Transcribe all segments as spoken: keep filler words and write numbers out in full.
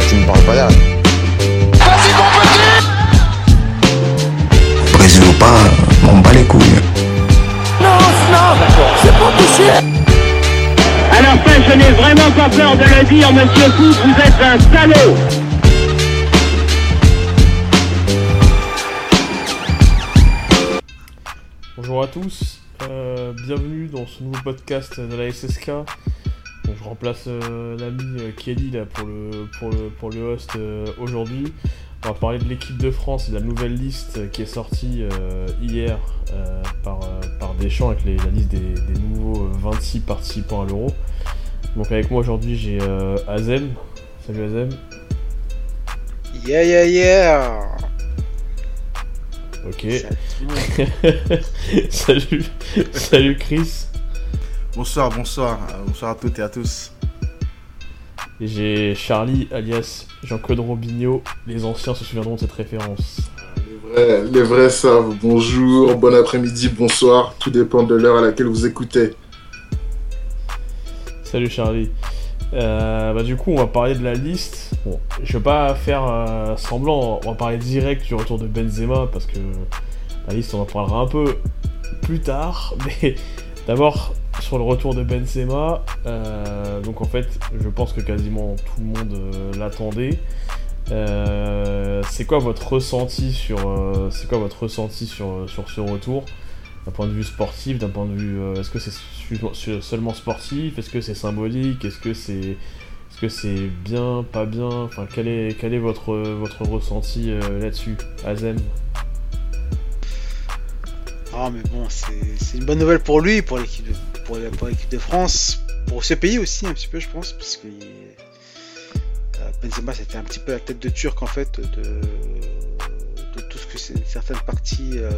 tu me parles pas là. Vas-y mon petit. Brésil ou pas, m'en bats les couilles. Non, non, d'accord, c'est pas touché. À la fin, je n'ai vraiment pas peur de le dire, monsieur Foot, vous êtes un salaud. Bonjour à tous, euh, bienvenue dans ce nouveau podcast de la S S K. Donc, je remplace euh, l'ami euh, Kelly là, pour, le, pour, le, pour le host euh, aujourd'hui. On va parler de l'équipe de France et de la nouvelle liste euh, qui est sortie euh, hier euh, par, euh, par Deschamps avec les, la liste des, des nouveaux euh, vingt-six participants à l'Euro. Donc avec moi aujourd'hui j'ai euh, Azem. Salut Azem. Yeah yeah yeah. Ok. Salut, salut Chris. Bonsoir, bonsoir, bonsoir à toutes et à tous. Et j'ai Charlie alias Jean-Claude Robinho. Les anciens se souviendront de cette référence. Les vrais, les vrais savent. Bonjour, bon après-midi, bonsoir. Tout dépend de l'heure à laquelle vous écoutez. Salut Charlie. Euh, bah du coup on va parler de la liste. Bon, je vais pas faire euh, semblant, on va parler direct du retour de Benzema parce que la liste on en parlera un peu plus tard, mais d'abord sur le retour de Benzema, euh, donc en fait je pense que quasiment tout le monde euh, l'attendait. Euh, c'est quoi votre ressenti sur, euh, c'est quoi votre ressenti sur, sur ce retour d'un point de vue sportif, d'un point de vue, euh, est-ce que c'est su- seulement sportif, est-ce que c'est symbolique, est-ce que c'est, est-ce que c'est bien, pas bien, enfin quel est, quel est votre, votre ressenti euh, là-dessus, Azem? Ah mais bon, c'est, c'est une bonne nouvelle pour lui, pour l'équipe de, pour, pour l'équipe de France, pour ce pays aussi un petit peu je pense, parce que euh, Benzema c'était un petit peu la tête de Turc en fait de, de tout ce que c'est certaines parties euh,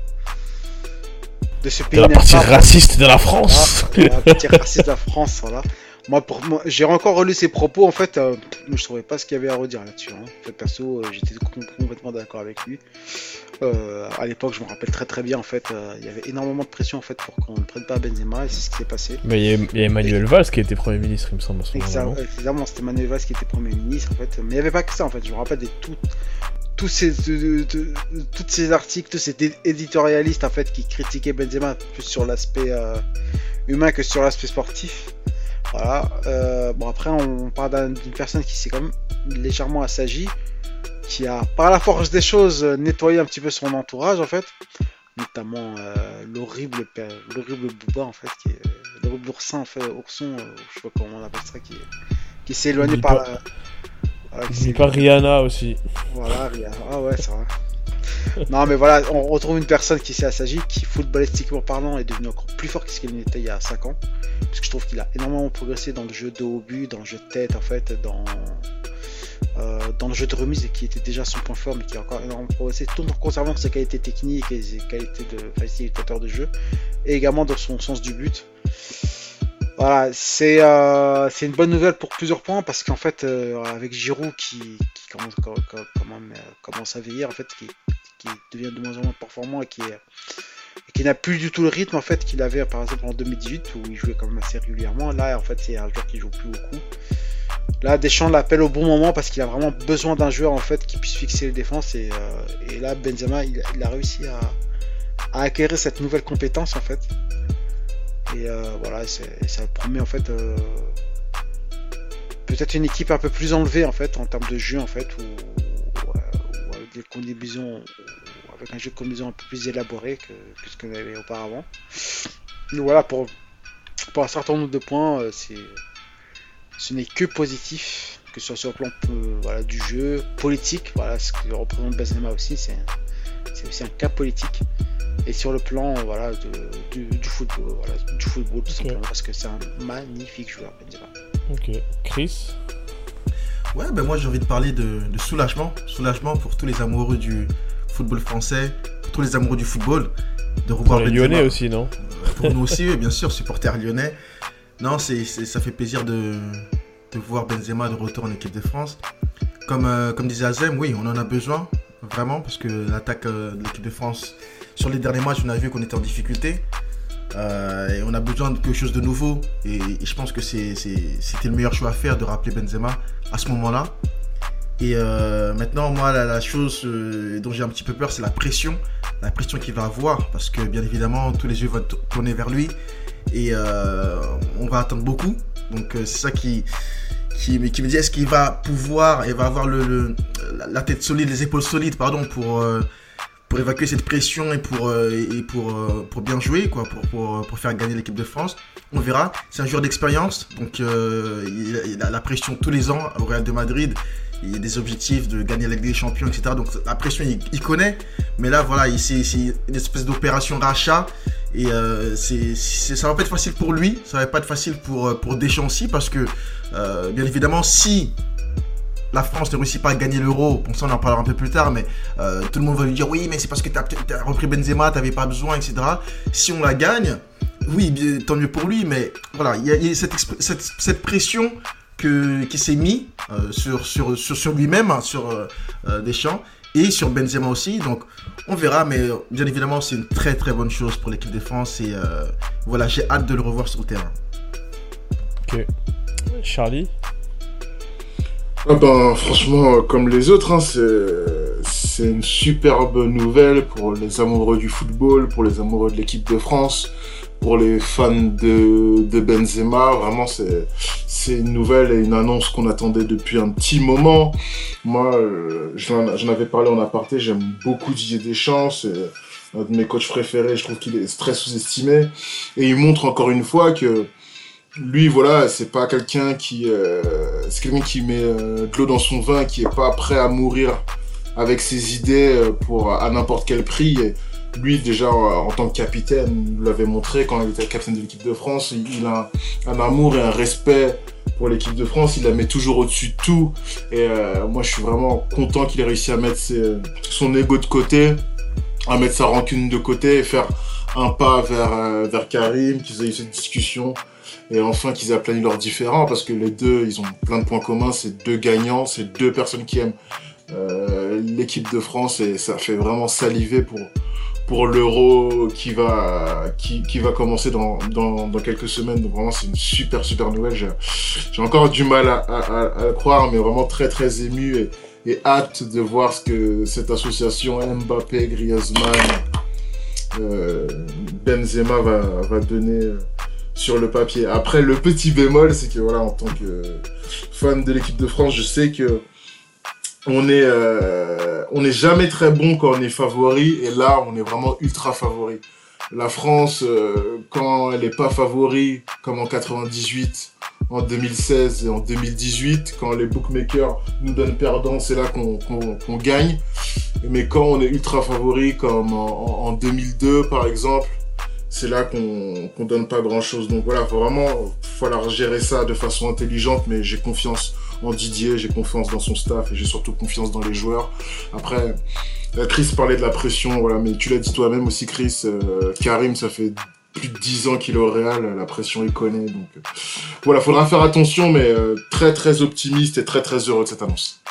de ce pays. De la partie raciste de la France. Ah, la partie raciste de la France, voilà. Moi, pour moi, j'ai encore relu ses propos, en fait, euh, je trouvais pas ce qu'il y avait à redire là-dessus. Hein. En fait, perso, euh, j'étais com- complètement d'accord avec lui. Euh, à l'époque, je me rappelle très très bien, en fait, euh, il y avait énormément de pression, en fait, pour qu'on ne prenne pas Benzema, et c'est ce qui s'est passé. Mais il y a, y a Emmanuel et... Valls qui était Premier ministre, il me semble, à ce moment-là. Exactement, c'était Emmanuel Valls qui était Premier ministre, en fait. Mais il n'y avait pas que ça, en fait. Je me rappelle de tout... Tous ces, de, de, de, tous ces articles, tous ces éditorialistes en fait qui critiquaient Benzema plus sur l'aspect euh, humain que sur l'aspect sportif. Voilà. Euh, bon après on parle d'une personne qui s'est quand même légèrement assagie, qui a par la force des choses nettoyé un petit peu son entourage en fait, notamment euh, l'horrible l'horrible Booba en fait, qui est l'horrible oursin en fait, ourson, euh, je sais pas comment on appelle ça, qui est, qui s'est éloigné par pas... la Voilà, c'est pas Rihanna aussi. Voilà, Rihanna. Ah ouais, c'est vrai. Non, mais voilà, on retrouve une personne qui s'est assagie, qui, footballistiquement parlant, est devenue encore plus fort que ce qu'il n'était il y a cinq ans. Parce que je trouve qu'il a énormément progressé dans le jeu de haut but, dans le jeu de tête, en fait, dans, euh, dans le jeu de remise, qui était déjà son point fort, mais qui a encore énormément progressé, tout en conservant ses qualités techniques et ses qualités de facilitateur de jeu, et également dans son sens du but. Voilà, c'est, euh, c'est une bonne nouvelle pour plusieurs points parce qu'en fait, euh, avec Giroud qui, qui commence, quand, quand, quand même, euh, commence à vieillir, en fait, qui, qui devient de moins en moins performant et qui, est, et qui n'a plus du tout le rythme en fait qu'il avait par exemple en deux mille dix-huit où il jouait quand même assez régulièrement. Là, en fait, c'est un joueur qui joue plus beaucoup. Là, Deschamps l'appelle au bon moment parce qu'il a vraiment besoin d'un joueur en fait qui puisse fixer les défenses et, euh, et là, Benzema, il, il a réussi à, à acquérir cette nouvelle compétence en fait. Et euh, voilà, c'est, ça promet en fait euh, peut-être une équipe un peu plus enlevée en fait en termes de jeu en fait, ou, ou, ou avec des combinaisons, ou avec un jeu de combinaison un peu plus élaboré que, que ce qu'on avait auparavant. Donc voilà, pour, pour un certain nombre de points, euh, c'est, ce n'est que positif, que ce soit sur le plan euh, voilà, du jeu, politique, voilà, ce que représente Benzema aussi, c'est, c'est aussi un cas politique. Et sur le plan voilà, de, du, du football, voilà, du football tout okay. simplement, parce que c'est un magnifique joueur, Benzema. Ok, Chris. Ouais, ben moi j'ai envie de parler de, de soulagement, soulagement pour tous les amoureux du football français, pour tous les amoureux du football, de revoir pour les Benzema. Lyonnais aussi, non? Pour nous aussi, bien sûr, supporters lyonnais. Non, c'est, c'est, ça fait plaisir de, de voir Benzema de retour en équipe de France. Comme, euh, comme disait Azem, oui, on en a besoin, vraiment, parce que l'attaque euh, de l'équipe de France, sur les derniers matchs, on a vu qu'on était en difficulté. Euh, et on a besoin de quelque chose de nouveau. Et, et je pense que c'est, c'est, c'était le meilleur choix à faire de rappeler Benzema à ce moment-là. Et euh, maintenant, moi, la, la chose euh, dont j'ai un petit peu peur, c'est la pression. La pression qu'il va avoir, parce que bien évidemment, tous les yeux vont tourner vers lui. Et euh, on va attendre beaucoup. Donc euh, c'est ça qui, qui, qui me dit, est-ce qu'il va pouvoir, et va avoir le, le, la tête solide, les épaules solides, pardon, pour... Euh, pour évacuer cette pression et pour, euh, et pour, euh, pour bien jouer, quoi, pour, pour, pour faire gagner l'équipe de France. On verra. C'est un joueur d'expérience, donc euh, il, il a la pression tous les ans au Real de Madrid. Il y a des objectifs de gagner la Ligue des Champions, et cetera. Donc la pression, il, il connaît. Mais là, voilà, il, c'est, c'est une espèce d'opération rachat. Et euh, c'est, c'est, ça va pas être facile pour lui. Ça va pas être facile pour, pour Deschamps aussi, parce que, euh, bien évidemment, si... la France ne réussit pas à gagner l'Euro, bon ça on en parlera un peu plus tard, mais euh, tout le monde va lui dire oui mais c'est parce que t'as, t'as repris Benzema, t'avais pas besoin, et cetera. Si on la gagne, oui bien, tant mieux pour lui, mais voilà, il y a, y a cette, cette, cette pression que, qui s'est mise euh, sur, sur, sur, sur lui-même, hein, sur euh, Deschamps, et sur Benzema aussi, donc on verra, mais bien évidemment c'est une très très bonne chose pour l'équipe de France, et euh, voilà, j'ai hâte de le revoir sur le terrain. Ok. Charlie ? Ah ben, franchement, comme les autres, hein, c'est, c'est une superbe nouvelle pour les amoureux du football, pour les amoureux de l'équipe de France, pour les fans de, de Benzema. Vraiment, c'est, c'est une nouvelle et une annonce qu'on attendait depuis un petit moment. Moi, euh, j'en, j'en avais parlé en aparté, j'aime beaucoup Didier Deschamps, c'est un de mes coachs préférés, je trouve qu'il est très sous-estimé. Et il montre encore une fois que lui, voilà, c'est pas quelqu'un qui, euh, c'est quelqu'un qui met euh, de l'eau dans son vin, qui est pas prêt à mourir avec ses idées pour à n'importe quel prix. Et lui, déjà en, en tant que capitaine, il l'avait montré quand il était capitaine de l'équipe de France. Il, il a un, un amour et un respect pour l'équipe de France. Il la met toujours au-dessus de tout. Et euh, moi, je suis vraiment content qu'il ait réussi à mettre ses, son ego de côté, à mettre sa rancune de côté et faire un pas vers euh, vers Karim, qu'ils aient eu cette discussion. Et enfin qu'ils aient aplani leurs différends, parce que les deux, ils ont plein de points communs, c'est deux gagnants, c'est deux personnes qui aiment euh, l'équipe de France, et ça fait vraiment saliver pour, pour l'Euro qui va, qui, qui va commencer dans, dans, dans quelques semaines. Donc vraiment, c'est une super, super nouvelle. J'ai, j'ai encore du mal à, à, à le croire, mais vraiment très, très ému et, et hâte de voir ce que cette association Mbappé, Griezmann, euh, Benzema va, va donner sur le papier. Après, le petit bémol, c'est que voilà, en tant que fan de l'équipe de France, je sais que on est, euh, on n'est jamais très bon quand on est favori, et là, on est vraiment ultra favori. La France, euh, quand elle n'est pas favori, comme en quatre-vingt-dix-huit, en deux mille seize et en deux mille dix-huit, quand les bookmakers nous donnent perdants, c'est là qu'on, qu'on, qu'on gagne. Mais quand on est ultra favori, comme en, en deux mille deux par exemple, c'est là qu'on qu'on donne pas grand chose. Donc voilà, faut vraiment falloir gérer ça de façon intelligente, mais j'ai confiance en Didier, j'ai confiance dans son staff et j'ai surtout confiance dans les joueurs. Après, Chris parlait de la pression, voilà, mais tu l'as dit toi-même aussi, Chris, euh, Karim, ça fait plus de dix ans qu'il est au Real, la pression il connaît, donc euh, voilà, faudra faire attention, mais euh, très très optimiste et très très heureux de cette annonce.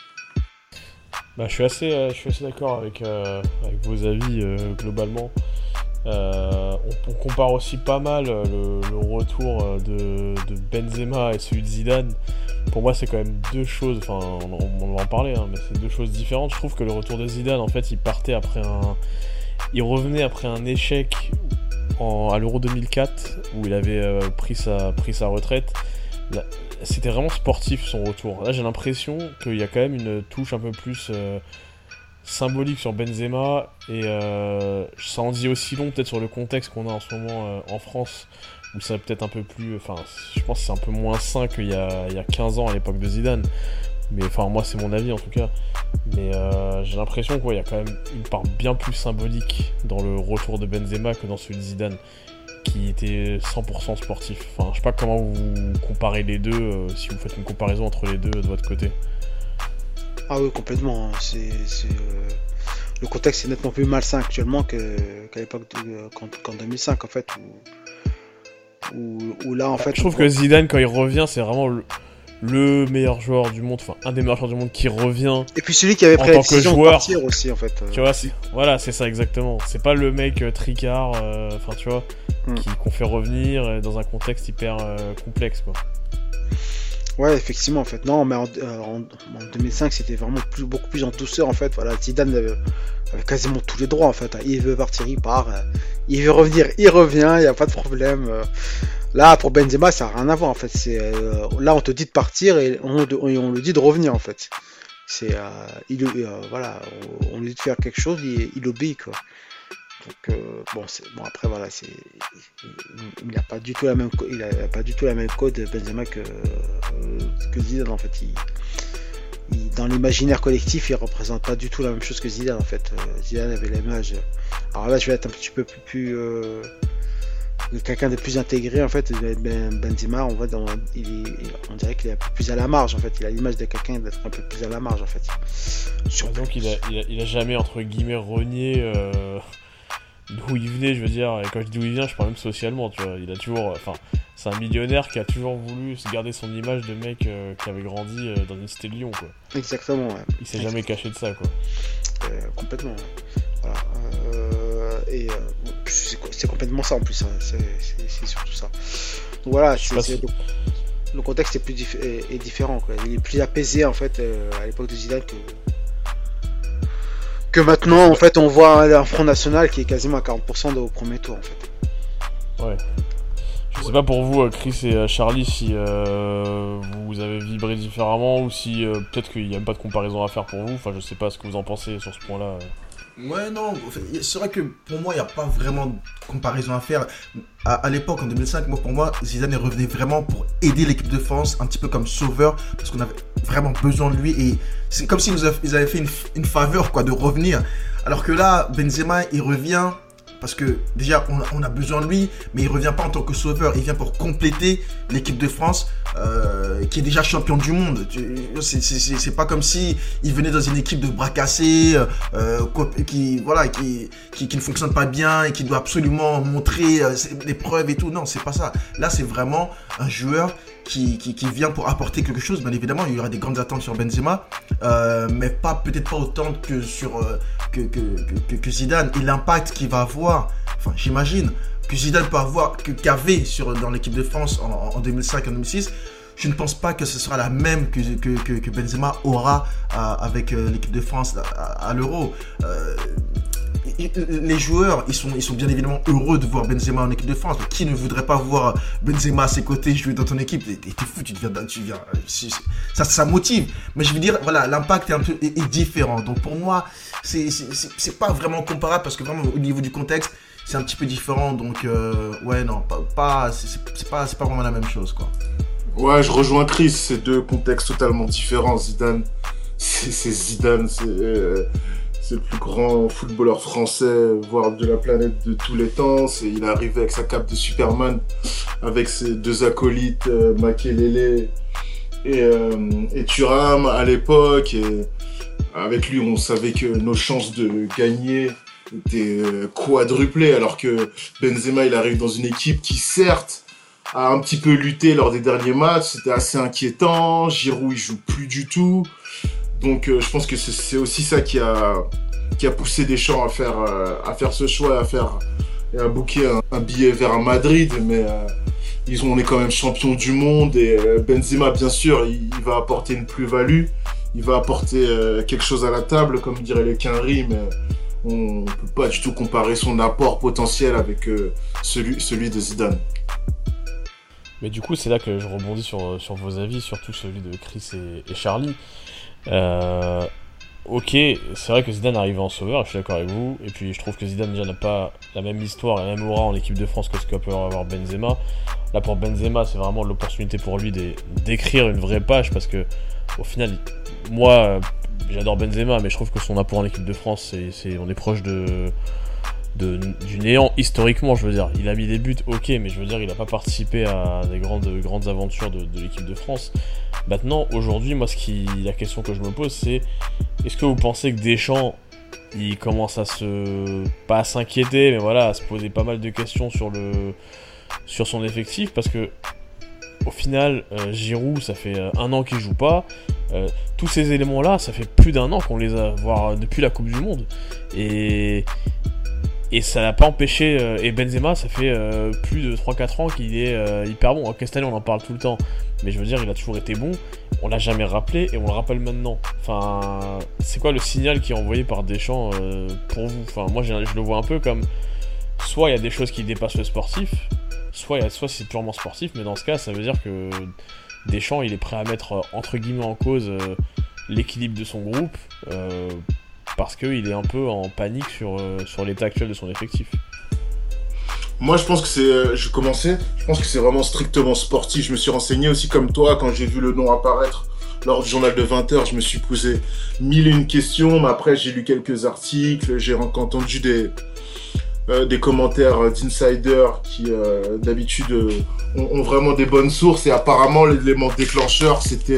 Bah, je suis assez, euh, je suis assez d'accord avec, euh, avec vos avis euh, globalement. Euh, on, on compare aussi pas mal le, le retour de, de Benzema et celui de Zidane. Pour moi, c'est quand même deux choses, enfin, on, on, on va en parler, hein, mais c'est deux choses différentes. Je trouve que le retour de Zidane, en fait, il partait après un... Il revenait après un échec en, à l'Euro deux mille quatre, où il avait euh, pris, sa, pris sa retraite. Là, c'était vraiment sportif, son retour. Là, j'ai l'impression qu'il y a quand même une touche un peu plus... Euh, symbolique sur Benzema, et euh, ça en dit aussi long peut-être sur le contexte qu'on a en ce moment euh, en France, où c'est peut-être un peu plus, enfin je pense que c'est un peu moins sain qu'il y a, il y a quinze ans à l'époque de Zidane, mais enfin moi c'est mon avis en tout cas, mais euh, j'ai l'impression qu'il y a quand même une part bien plus symbolique dans le retour de Benzema que dans celui de Zidane, qui était cent pour cent sportif. Enfin je sais pas comment vous comparez les deux, euh, si vous faites une comparaison entre les deux de votre côté. Ah oui, complètement. C'est, c'est, euh... le contexte est nettement plus malsain actuellement que, qu'à l'époque de, qu'en, qu'en deux mille cinq en fait, où, où, où là en fait. Je trouve que Zidane quand il revient, c'est vraiment le, le meilleur joueur du monde, enfin un des meilleurs joueurs du monde qui revient. Et puis celui qui avait pris la décision de partir aussi en fait. Tu vois, c'est, voilà, c'est ça exactement. C'est pas le mec euh, tricard, enfin euh, tu vois, mm. qui, qu'on fait revenir dans un contexte hyper euh, complexe quoi. Ouais, effectivement, en fait. Non, mais en, euh, en, en deux mille cinq, c'était vraiment plus, beaucoup plus en douceur, en fait. Voilà, Zidane avait, avait quasiment tous les droits, en fait. Il veut partir, il part. Euh, il veut revenir, il revient, il n'y a pas de problème. Euh, là, pour Benzema, ça n'a rien à voir, en fait. C'est, euh, là, on te dit de partir et on, de, on, on le dit de revenir, en fait. C'est, euh, il, euh, voilà, on, on lui dit de faire quelque chose, il, il obéit, quoi. Donc euh, bon, c'est, bon après voilà, c'est, il n'a pas du tout la même, il a pas du tout la même code Benzema que euh, que Zidane en fait. Il, il, dans l'imaginaire collectif, il représente pas du tout la même chose que Zidane en fait. Euh, Zidane avait l'image. Alors là, je vais être un petit peu plus, plus euh, quelqu'un de plus intégré en fait. Ben, Benzema, on voit dans, il, il, on dirait qu'il est un peu plus à la marge en fait. Il a l'image de quelqu'un d'être un peu plus à la marge en fait. Sur... Donc il a, il a, il a jamais entre guillemets renié. Euh... d'où il venait, je veux dire, et quand je dis d'où il vient, je parle même socialement, tu vois, il a toujours, enfin, c'est un millionnaire qui a toujours voulu se garder son image de mec euh, qui avait grandi euh, dans une cité de Lyon, quoi. Exactement, ouais. Il s'est jamais caché de ça, quoi. Euh, complètement, ouais. Voilà. Euh, et euh, c'est, c'est complètement ça en plus, hein. c'est, c'est, c'est surtout ça. Donc voilà, c'est, c'est, le, le contexte est, plus dif- est, est différent, quoi. Il est plus apaisé, en fait, euh, à l'époque de Zidane que... que maintenant, en fait, on voit un Front National qui est quasiment à quarante pour cent au premier tour, en fait. Ouais. Je sais pas pour vous, Chris et Charlie, si euh, vous avez vibré différemment ou si euh, peut-être qu'il n'y a pas de comparaison à faire pour vous. Enfin, je sais pas ce que vous en pensez sur ce point-là. Ouais, non, c'est vrai que pour moi, il n'y a pas vraiment de comparaison à faire. À, à l'époque, en deux mille cinq, moi, pour moi, Zidane est revenu vraiment pour aider l'équipe de France, un petit peu comme sauveur, parce qu'on avait vraiment besoin de lui. Et c'est comme s'ils nous avaient, ils avaient fait une, une faveur, quoi, de revenir. Alors que là, Benzema, il revient parce que déjà, on, on a besoin de lui, mais il revient pas en tant que sauveur. Il vient pour compléter l'équipe de France, euh, qui est déjà champion du monde. C'est, c'est, c'est, c'est pas comme si il venait dans une équipe de bras cassés, euh, qui, voilà, qui, qui, qui ne fonctionne pas bien et qui doit absolument montrer euh, les preuves et tout. Non, c'est pas ça. Là, c'est vraiment un joueur Qui, qui, qui vient pour apporter quelque chose. Bien évidemment, il y aura des grandes attentes sur Benzema, euh, mais pas, peut-être pas autant que sur euh, que, que, que, que Zidane. Et l'impact qu'il va avoir, enfin j'imagine, que Zidane peut avoir, que, qu'avait sur, dans l'équipe de France en, en deux mille cinq, en deux mille six, je ne pense pas que ce sera la même que, que, que, que Benzema aura euh, avec euh, l'équipe de France à, à l'Euro. Euh, les joueurs, ils sont, ils sont bien évidemment heureux de voir Benzema en équipe de France. Mais qui ne voudrait pas voir Benzema à ses côtés jouer dans ton équipe? T'es, t'es fou, tu deviens, tu deviens, ça, ça motive. Mais je veux dire, voilà, l'impact est un peu est, est différent. Donc pour moi, c'est, c'est, c'est, c'est pas vraiment comparable parce que vraiment au niveau du contexte, c'est un petit peu différent. Donc euh, ouais, non, pas, pas c'est, c'est pas, c'est pas vraiment la même chose, quoi. Ouais, je rejoins Chris. C'est deux contextes totalement différents. Zidane, c'est, c'est Zidane, c'est. Euh... C'est le plus grand footballeur français, voire de la planète de tous les temps. C'est, il est arrivé avec sa cape de Superman, avec ses deux acolytes, euh, Makelele et, euh, et Thuram à l'époque. Et avec lui, on savait que nos chances de gagner étaient euh, quadruplées, alors que Benzema, il arrive dans une équipe qui, certes, a un petit peu lutté lors des derniers matchs. C'était assez inquiétant. Giroud, il joue plus du tout. Donc euh, je pense que c'est, c'est aussi ça qui a, qui a poussé Deschamps à faire, euh, à faire ce choix, à faire et à booker un, un billet vers Madrid. Mais euh, ils ont, on est quand même champion du monde et euh, Benzema, bien sûr, il, il va apporter une plus-value. Il va apporter euh, quelque chose à la table, comme diraient les Quinri, mais on ne peut pas du tout comparer son apport potentiel avec euh, celui, celui de Zidane. Mais du coup, c'est là que je rebondis sur, sur vos avis, surtout celui de Chris et, et Charlie. Euh, ok, c'est vrai que Zidane arrive en sauveur, je suis d'accord avec vous, et puis je trouve que Zidane déjà n'a pas la même histoire et la même aura en équipe de France que ce que peut avoir Benzema. Là pour Benzema, c'est vraiment l'opportunité pour lui d'écrire une vraie page, parce que au final, moi j'adore Benzema, mais je trouve que son apport en équipe de France, c'est, c'est, on est proche de, de, du néant historiquement, je veux dire. Il a mis des buts, ok, mais je veux dire, il n'a pas participé à des grandes, grandes aventures de, de l'équipe de France. Maintenant, aujourd'hui, moi, ce qui, la question que je me pose, c'est est-ce que vous pensez que Deschamps, il commence à se, pas à s'inquiéter, mais voilà, à se poser pas mal de questions sur le, sur son effectif, parce que au final, euh, Giroud, ça fait euh, un an qu'il joue pas. Euh, tous ces éléments-là, ça fait plus d'un an qu'on les a, voire depuis la Coupe du Monde. Et Et ça l'a pas empêché. Euh, et Benzema, ça fait euh, plus de trois quatre ans qu'il est euh, hyper bon. Ok, cette année, on en parle tout le temps. Mais je veux dire, il a toujours été bon. On l'a jamais rappelé et on le rappelle maintenant. Enfin, c'est quoi le signal qui est envoyé par Deschamps euh, pour vous? Enfin, moi, je, je le vois un peu comme. Soit il y a des choses qui dépassent le sportif, soit, y a, soit c'est purement sportif. Mais dans ce cas, ça veut dire que Deschamps, il est prêt à mettre, entre guillemets, en cause euh, l'équilibre de son groupe. Euh, parce qu'il est un peu en panique sur, euh, sur l'état actuel de son effectif. Moi, je pense que c'est... Euh, je commençais, je pense que c'est vraiment strictement sportif. Je me suis renseigné aussi comme toi, quand j'ai vu le nom apparaître lors du journal de vingt heures, je me suis posé mille et une questions, mais après, j'ai lu quelques articles, j'ai entendu des, euh, des commentaires d'insiders qui, euh, d'habitude, euh, ont, ont vraiment des bonnes sources, et apparemment, l'élément déclencheur, c'était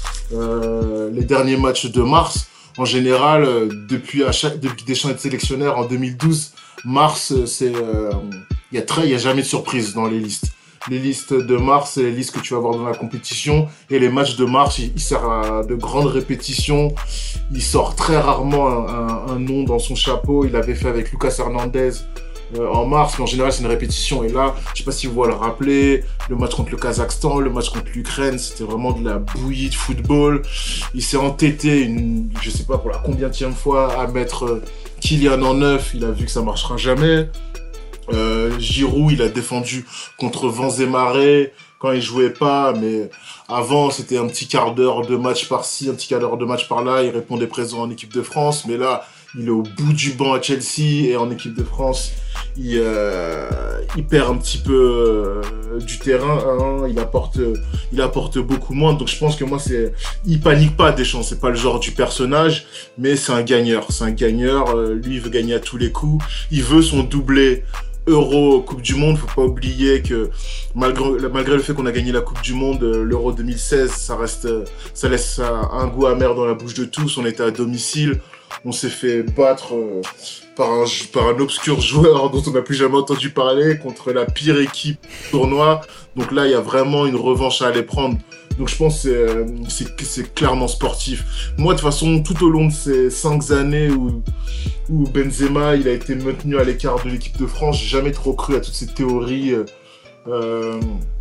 euh, les derniers matchs de mars. En général, euh, depuis, à chaque, depuis Deschamps est sélectionneur en deux mille douze, mars, c'est, euh, y a très, y a jamais de surprise dans les listes. Les listes de mars, c'est les listes que tu vas voir dans la compétition, et les matchs de mars, il, il sert à de grandes répétitions. Il sort très rarement un, un, un nom dans son chapeau. Il l'avait fait avec Lucas Hernandez euh, en mars, mais en général, c'est une répétition. Et là, je sais pas si vous voulez le rappeler, le match contre le Kazakhstan, le match contre l'Ukraine, c'était vraiment de la bouillie de football. Il s'est entêté, une, je sais pas pour la combienième fois, à mettre euh, Kylian en neuf. Il a vu que ça marchera jamais. Euh, Giroud, il a défendu contre vents et marées quand il jouait pas, mais avant c'était un petit quart d'heure de match par-ci, un petit quart d'heure de match par-là, il répondait présent en équipe de France, mais là il est au bout du banc à Chelsea, et en équipe de France il, euh, il perd un petit peu euh, du terrain, hein, il apporte il apporte beaucoup moins, donc je pense que moi c'est, il panique pas Deschamps, c'est pas le genre du personnage, mais c'est un gagneur, c'est un gagneur, euh, lui il veut gagner à tous les coups, il veut son doublé Euro, Coupe du Monde. Faut pas oublier que malgré, malgré le fait qu'on a gagné la Coupe du Monde, l'Euro deux mille seize, ça reste, ça laisse un goût amer dans la bouche de tous. On était à domicile, on s'est fait battre par un, par un obscur joueur dont on n'a plus jamais entendu parler, contre la pire équipe du tournoi. Donc là, il y a vraiment une revanche à aller prendre. Donc je pense que c'est, c'est, c'est clairement sportif. Moi, de toute façon, tout au long de ces cinq années où, où Benzema il a été maintenu à l'écart de l'équipe de France, j'ai jamais trop cru à toutes ces théories euh,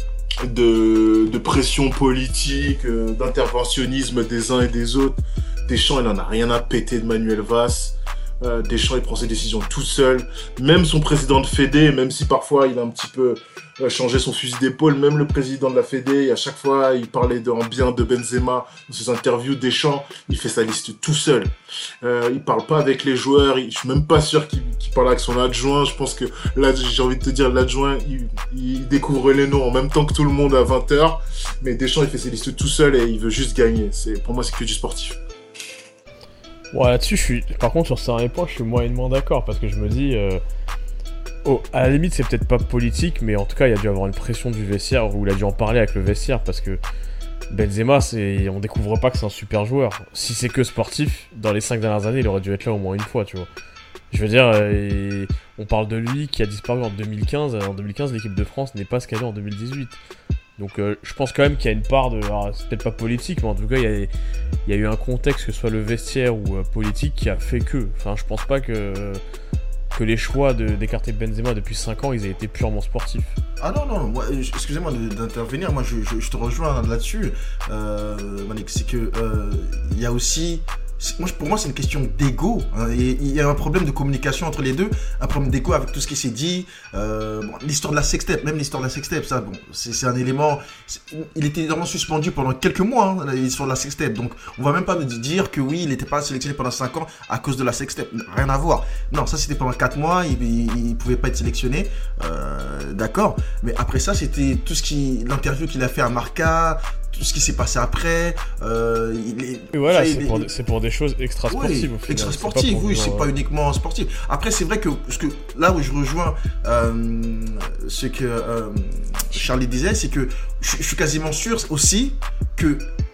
de, de pression politique, euh, d'interventionnisme des uns et des autres. Deschamps, il n'en a rien à péter de Manuel Valls. Euh, Deschamps, il prend ses décisions tout seul. Même son président de Fédé, même si parfois il a un petit peu euh, changé son fusil d'épaule, même le président de la Fédé, à chaque fois il parlait de, en bien de Benzema dans ses interviews. Deschamps, il fait sa liste tout seul. Euh, il parle pas avec les joueurs. Il, je suis même pas sûr qu'il, qu'il parle avec son adjoint. Je pense que là, j'ai envie de te dire, l'adjoint, il, il découvre les noms en même temps que tout le monde à vingt heures. Mais Deschamps, il fait ses listes tout seul et il veut juste gagner. C'est, pour moi, c'est que du sportif. Ouais, là-dessus, je suis. Par contre, sur certains points, je suis moyennement d'accord parce que je me dis. Euh... Oh, à la limite, c'est peut-être pas politique, mais en tout cas, il y a dû avoir une pression du vestiaire où il a dû en parler avec le vestiaire parce que Benzema, c'est... on découvre pas que c'est un super joueur. Si c'est que sportif, dans les cinq dernières années, il aurait dû être là au moins une fois, tu vois. Je veux dire, euh... on parle de lui qui a disparu en deux mille quinze. En deux mille quinze, l'équipe de France n'est pas ce qu'elle est en deux mille dix-huit. Donc euh, je pense quand même qu'il y a une part de... Alors, c'est peut-être pas politique, mais en tout cas, il y a, il y a eu un contexte, que ce soit le vestiaire ou euh, politique, qui a fait que... Enfin, je pense pas que, que les choix de, d'écarter Benzema depuis cinq ans, ils aient été purement sportifs. Ah non, non, moi, excusez-moi d'intervenir, moi je, je, je te rejoins là-dessus, euh, Malik, c'est que euh, il y a aussi... Moi, pour moi, c'est une question d'ego. Hein, et il y a un problème de communication entre les deux, un problème d'ego avec tout ce qui s'est dit. Euh, bon, l'histoire de la sextape, même l'histoire de la sextape, ça, bon, c'est, c'est un élément. C'est, il était vraiment suspendu pendant quelques mois, hein, l'histoire de la sextape. Donc, on va même pas me dire que oui, il n'était pas sélectionné pendant cinq ans à cause de la sextape. Rien à voir. Non, ça c'était pendant quatre mois, il, il, il pouvait pas être sélectionné. Euh, d'accord. Mais après ça, c'était tout ce qui, l'interview qu'il a fait à Marca. Tout ce qui s'est passé après, euh, il est... Et voilà, ça, c'est, il, pour, c'est pour des choses extra-sportives oui, au final. Extra-sportives, oui, c'est pas uniquement sportif. Après, c'est vrai que, parce que là où je rejoins euh, ce que euh, Charlie disait, c'est que je, je suis quasiment sûr aussi que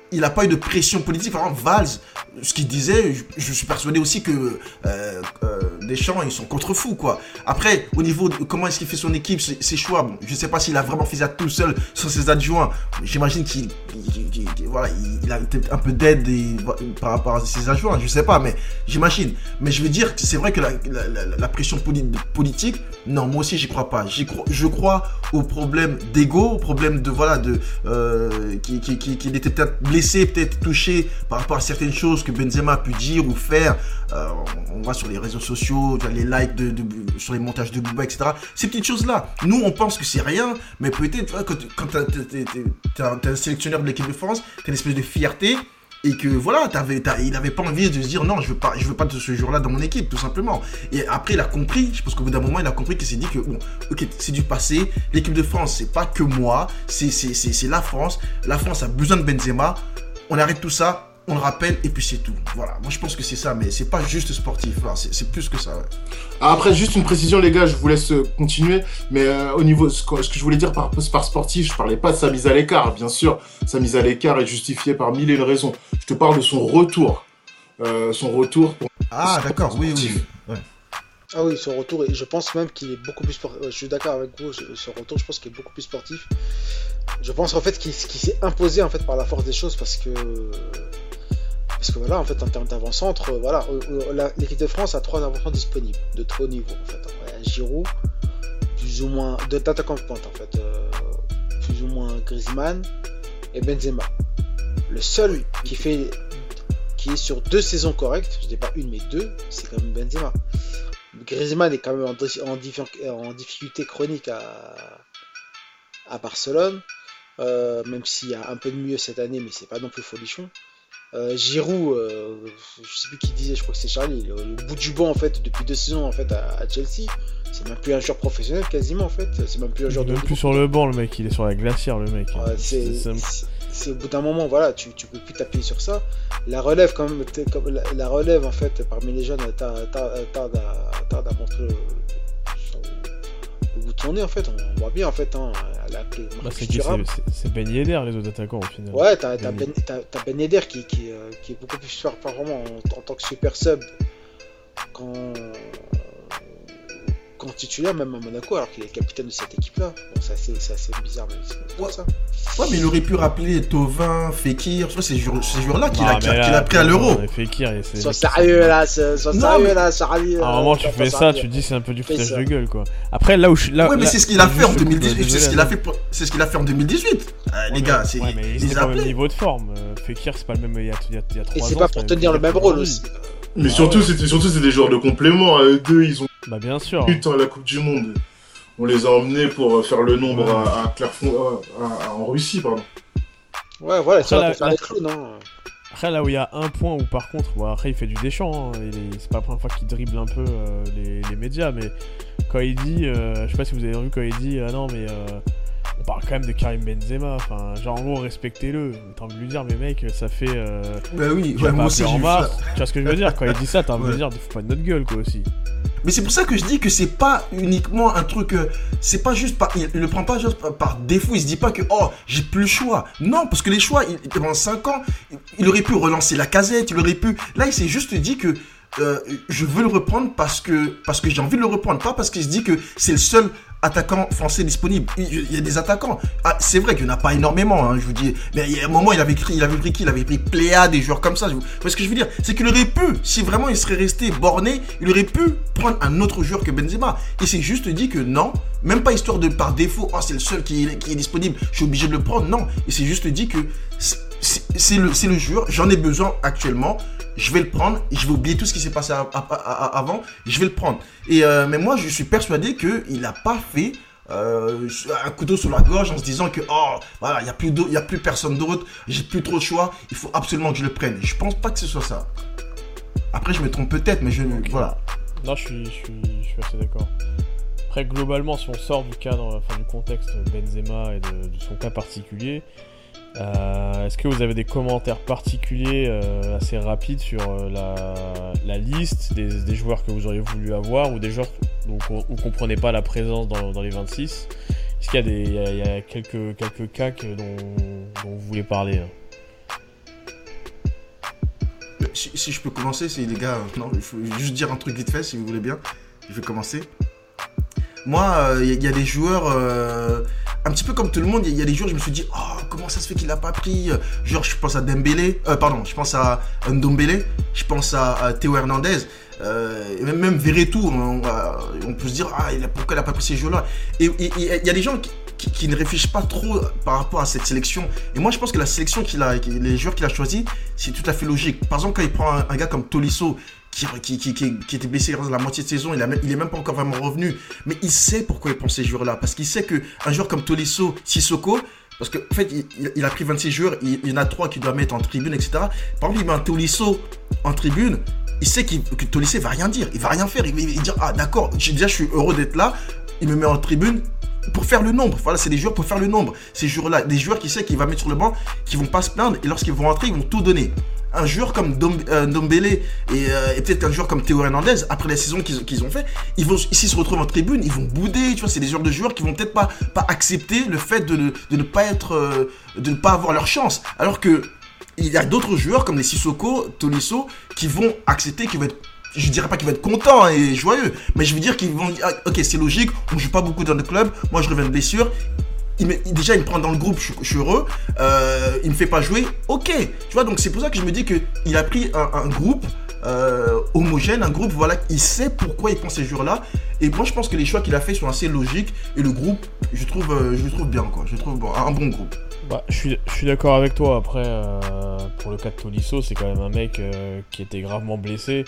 il n'a pas eu de pression politique. Par exemple, Valls, ce qu'il disait, je, je suis persuadé aussi que euh, euh, Deschamps, ils sont contre-fous, quoi. Après, au niveau de comment est-ce qu'il fait son équipe, ses, ses choix, bon, je ne sais pas s'il a vraiment fait ça tout seul, sans ses adjoints. J'imagine qu'il, qu'il, qu'il, qu'il voilà, il a peut-être un peu d'aide et, par rapport à ses adjoints, je ne sais pas, mais j'imagine. Mais je veux dire que c'est vrai que la, la, la, la pression poli- politique, non, moi aussi, j'y crois pas. J'y crois, je crois au problème d'ego, au problème de, voilà, de, euh, qui, qui, qui, qui était peut-être blessé, peut-être touché par rapport à certaines choses que Benzema a pu dire ou faire. Euh, on voit sur les réseaux sociaux, les likes de, de, sur les montages de Booba, et cetera. Ces petites choses-là, nous on pense que c'est rien, mais peut-être tu vois, quand, quand t'es, t'es, t'es, t'es, un, t'es un sélectionneur de l'équipe de France, t'as une espèce de fierté. Et que voilà, t'avais, t'as, il n'avait pas envie de se dire non, je veux pas, je veux pas de ce jour-là dans mon équipe, tout simplement. Et après, il a compris, je pense qu'au bout d'un moment, il a compris qu'il s'est dit que bon, ok, c'est du passé. L'équipe de France, c'est pas que moi, c'est, c'est, c'est, c'est la France. La France a besoin de Benzema. On arrête tout ça. On le rappelle et puis c'est tout. Voilà, moi je pense que c'est ça, mais c'est pas juste sportif, enfin, c'est, c'est plus que ça. Ouais. Après, juste une précision, les gars, je vous laisse continuer, mais euh, au niveau, ce que, ce que je voulais dire par, par sportif, je parlais pas de sa mise à l'écart, bien sûr, sa mise à l'écart est justifiée par mille et une raisons. Je te parle de son retour, euh, son retour. Pour... Ah d'accord, oui, oui. Ouais. Ah oui, son retour, et je pense même qu'il est beaucoup plus sportif. Je suis d'accord avec vous, son retour, je pense qu'il est beaucoup plus sportif. Je pense en fait qu'il, qu'il s'est imposé en fait par la force des choses parce que. Parce que voilà, en fait, en termes d'avant-centre, voilà, la, l'équipe de France a trois avant-centres disponibles, de très haut niveau, en fait. Ouais, Giroud, plus ou moins, de d'attaquant de pointe, en fait, euh, plus ou moins Griezmann et Benzema. Le seul qui fait, qui est sur deux saisons correctes, je dis pas une mais deux, c'est quand même Benzema. Griezmann est quand même en, en, en difficulté chronique à, à Barcelone, euh, même s'il y a un peu de mieux cette année, mais c'est pas non plus folichon. Euh, Giroud, euh, je sais plus qui disait, je crois que c'est Charlie, le, le bout du banc en fait depuis deux saisons en fait à, à Chelsea, c'est même plus un joueur professionnel quasiment en fait, c'est même plus un joueur il est de. Même plus sur le banc le mec, il est sur la glacière le mec. Ouais, c'est, c'est, c'est, c'est au bout d'un moment voilà, tu, tu peux plus t'appuyer sur ça. La relève quand même, comme la, la relève en fait parmi les jeunes tarde, tarde, tarde, à, tarde à montrer le, le bout de son nez en fait, on voit bien en fait, hein, elle a appelé bah, c'est, qui, c'est, c'est Ben Yedder les autres attaquants au final. Ouais, t'as, t'as, ben, t'as, t'as Ben Yedder qui, qui, euh, qui est beaucoup plus performant en, en tant que super sub qu'en, qu'en titulaire, même à Monaco, alors qu'il est capitaine de cette équipe-là. Bon, c'est assez, c'est assez bizarre, mais c'est ouais. ça. Ouais, mais il aurait pu rappeler Thauvin, Fekir, tu vois, ces joueurs, ces joueurs-là qu'il, a, qu'il, a, qu'il a pris à l'Euro. Fekir, et c'est sois sérieux là, sois sérieux mais... là, Charlie. À un moment, tu fais ça, tu te dis c'est un peu du foutage de gueule, quoi. Après, là où je. Là, ouais, mais là, c'est ce qu'il a fait en deux mille dix-huit. C'est ce qu'il a fait, pour... c'est ce qu'il a fait en deux mille dix-huit. Euh, ouais, les gars, c'est. Ouais, mais c'est pas le même niveau de forme. Fekir, c'est pas le même il y a trois ans. Et c'est pas pour tenir le même rôle aussi. Mais surtout, c'était surtout c'est des joueurs de complément. Eux deux, ils ont. Bah, bien sûr. Putain, la Coupe du Monde. On les a emmenés pour faire le nombre ouais. à, à Clairefontaine, en Russie, pardon. Ouais, voilà, ça va faire les clowns, hein. Après, là où il y a un point où, par contre, bon, après, il fait du Deschamps, hein, il est, c'est pas la première fois qu'il dribble un peu euh, les, les médias, mais quand il dit, euh, je sais pas si vous avez vu, quand il dit, ah non, mais euh, on parle quand même de Karim Benzema, enfin, genre, en gros, respectez-le. T'as envie de lui dire, mais mec, ça fait. Euh, bah oui, tu ouais, moi aussi, en j'ai mars, tu vois ce que je veux dire, quand il dit ça, t'as envie ouais. de dire, faut pas de notre gueule, quoi, aussi. Mais c'est pour ça que je dis que c'est pas uniquement un truc, euh, c'est pas juste par, il, il le prend pas juste par, par défaut, il se dit pas que oh j'ai plus le choix. Non, parce que les choix, il, pendant cinq ans, il, il aurait pu relancer Lacazette, il aurait pu. Là, il s'est juste dit que euh, je veux le reprendre parce que parce que j'ai envie de le reprendre, pas parce qu'il se dit que c'est le seul attaquant français disponible. Il, il y a des attaquants. Ah, c'est vrai qu'il n'y en a pas énormément, hein, je vous dis. Mais il y a un moment, il avait pris, il avait pris qui? Il avait pris Pléa, des joueurs comme ça. Vous voyez ce que je veux dire? C'est qu'il aurait pu, si vraiment il serait resté borné, il aurait pu prendre un autre joueur que Benzema. Il s'est juste dit que non, même pas histoire de par défaut, oh, c'est le seul qui est, qui est disponible, je suis obligé de le prendre. Non, il s'est juste dit que c'est, c'est, c'est, le, c'est le joueur, j'en ai besoin actuellement. Je vais le prendre, je vais oublier tout ce qui s'est passé à, à, à, à, avant, je vais le prendre. Et euh, mais moi, je suis persuadé qu'il n'a pas fait euh, un couteau sur la gorge en se disant que oh, voilà, il n'y a plus il y a plus personne d'autre, j'ai plus trop de choix, il faut absolument que je le prenne. Je pense pas que ce soit ça. Après, je me trompe peut-être, mais je okay. voilà. Non, je suis, je suis, je suis assez d'accord. Après, globalement, si on sort du cadre, enfin du contexte Benzema et de, de son cas particulier. Euh, est-ce que vous avez des commentaires particuliers euh, assez rapides sur euh, la, la liste des, des joueurs que vous auriez voulu avoir ou des joueurs dont vous ne comprenez pas la présence dans, dans les vingt-six? Est-ce qu'il y a, des, il y a, il y a quelques, quelques cas que, dont, dont vous voulez parler hein? si, si je peux commencer, c'est les gars, euh, non, il faut juste dire un truc vite fait si vous voulez bien. Je vais commencer. Moi, il euh, y, y a des joueurs, euh, un petit peu comme tout le monde, il y, y a des joueurs, je me suis dit, oh, comment ça se fait qu'il l'a pas pris? Genre, je pense à Dembélé, euh, pardon, je pense à Ndombele, je pense à, à Théo Hernandez, euh, et même, même Verretou, on, on peut se dire, ah, il a, pourquoi il a pas pris ces joueurs-là? Et il y a des gens qui, qui, qui ne réfléchissent pas trop par rapport à cette sélection. Et moi, je pense que la sélection qu'il a, les joueurs qu'il a choisis, c'est tout à fait logique. Par exemple, quand il prend un, un gars comme Tolisso, Qui, qui, qui, qui, qui était blessé la moitié de saison, il, a même, il est même pas encore vraiment revenu, mais il sait pourquoi il prend ces joueurs-là, parce qu'il sait qu'un joueur comme Tolisso, Sissoko, parce qu'en en fait, il, il a pris vingt-six joueurs, il, il y en a trois qu'il doit mettre en tribune, et cetera. Par exemple, il met un Tolisso en tribune, il sait qu'il, que Tolisso va rien dire, il va rien faire, il va, il va dire, ah d'accord, déjà je suis heureux d'être là, il me met en tribune, pour faire le nombre, voilà, c'est des joueurs pour faire le nombre, ces joueurs-là, des joueurs qui sait qu'il va mettre sur le banc, qui vont pas se plaindre, et lorsqu'ils vont rentrer, ils vont tout donner. Un joueur comme Dom, euh, Ndombele et, euh, et peut-être un joueur comme Théo Hernandez, après la saison qu'ils, qu'ils ont fait, ils vont ici se retrouvent en tribune, ils vont bouder, tu vois, c'est des genres de joueurs qui vont peut-être pas, pas accepter le fait de ne, de ne pas être, euh, de ne pas avoir leur chance. Alors que il y a d'autres joueurs comme les Sissoko, Tolisso, qui vont accepter, qui vont être, je dirais pas qu'ils vont être contents et joyeux, mais je veux dire qu'ils vont dire, ah, ok, c'est logique, on joue pas beaucoup dans le club, moi je reviens de blessure. Il me, déjà, il me prend dans le groupe, je, je suis heureux. Euh, il me fait pas jouer, ok. Tu vois, donc c'est pour ça que je me dis qu'il a pris un, un groupe euh, homogène, un groupe, voilà, il sait pourquoi il prend ces joueurs-là. Et moi, je pense que les choix qu'il a fait sont assez logiques. Et le groupe, je trouve, euh, je le trouve bien, quoi. Je trouve bon, un bon groupe. Bah, je suis, je suis d'accord avec toi. Après, euh, pour le cas de Tolisso, c'est quand même un mec euh, qui était gravement blessé.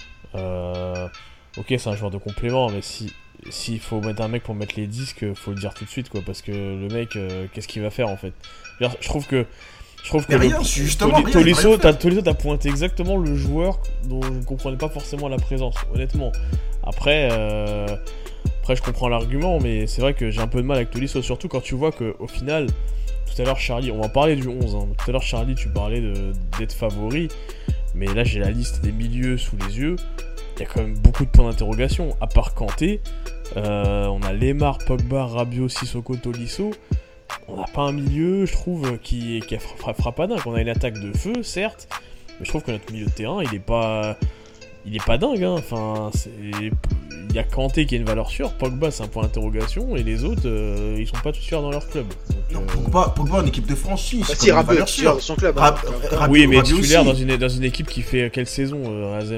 Euh, ok, c'est un joueur de complément, mais si. S'il faut mettre un mec pour mettre les disques, faut le dire tout de suite, quoi, parce que le mec, euh, qu'est-ce qu'il va faire en fait? Je trouve que, je trouve que rien, le, justement, Toli, Tolisso, t'as, Tolisso, t'as pointé exactement le joueur dont je ne comprenais pas forcément la présence, honnêtement. Après, euh, après je comprends l'argument, mais c'est vrai que j'ai un peu de mal avec Tolisso, surtout quand tu vois que au final, tout à l'heure Charlie, on va parler du onze, hein, tout à l'heure Charlie, tu parlais de, d'être favori, mais là j'ai la liste des milieux sous les yeux. Il y a quand même beaucoup de points d'interrogation. À part Kanté, euh, on a Lemar, Pogba, Rabiot, Sissoko, Tolisso. On n'a pas un milieu, je trouve, qui, qui frappe fra- pas dingue. On a une attaque de feu, certes, mais je trouve que notre milieu de terrain, il est pas, il est pas dingue. Hein. Enfin, c'est... il y a Kanté qui a une valeur sûre, Pogba c'est un point d'interrogation, et les autres, euh, ils sont pas tous sûrs dans leur club. Donc, non, euh... Pogba, Pogba en équipe de France, si. Bah si, Rabiot est titulaire de son club. Hein. Rab- oui, mais Rabiot titulaire aussi. dans une, dans une équipe qui fait quelle saison, euh, Azem?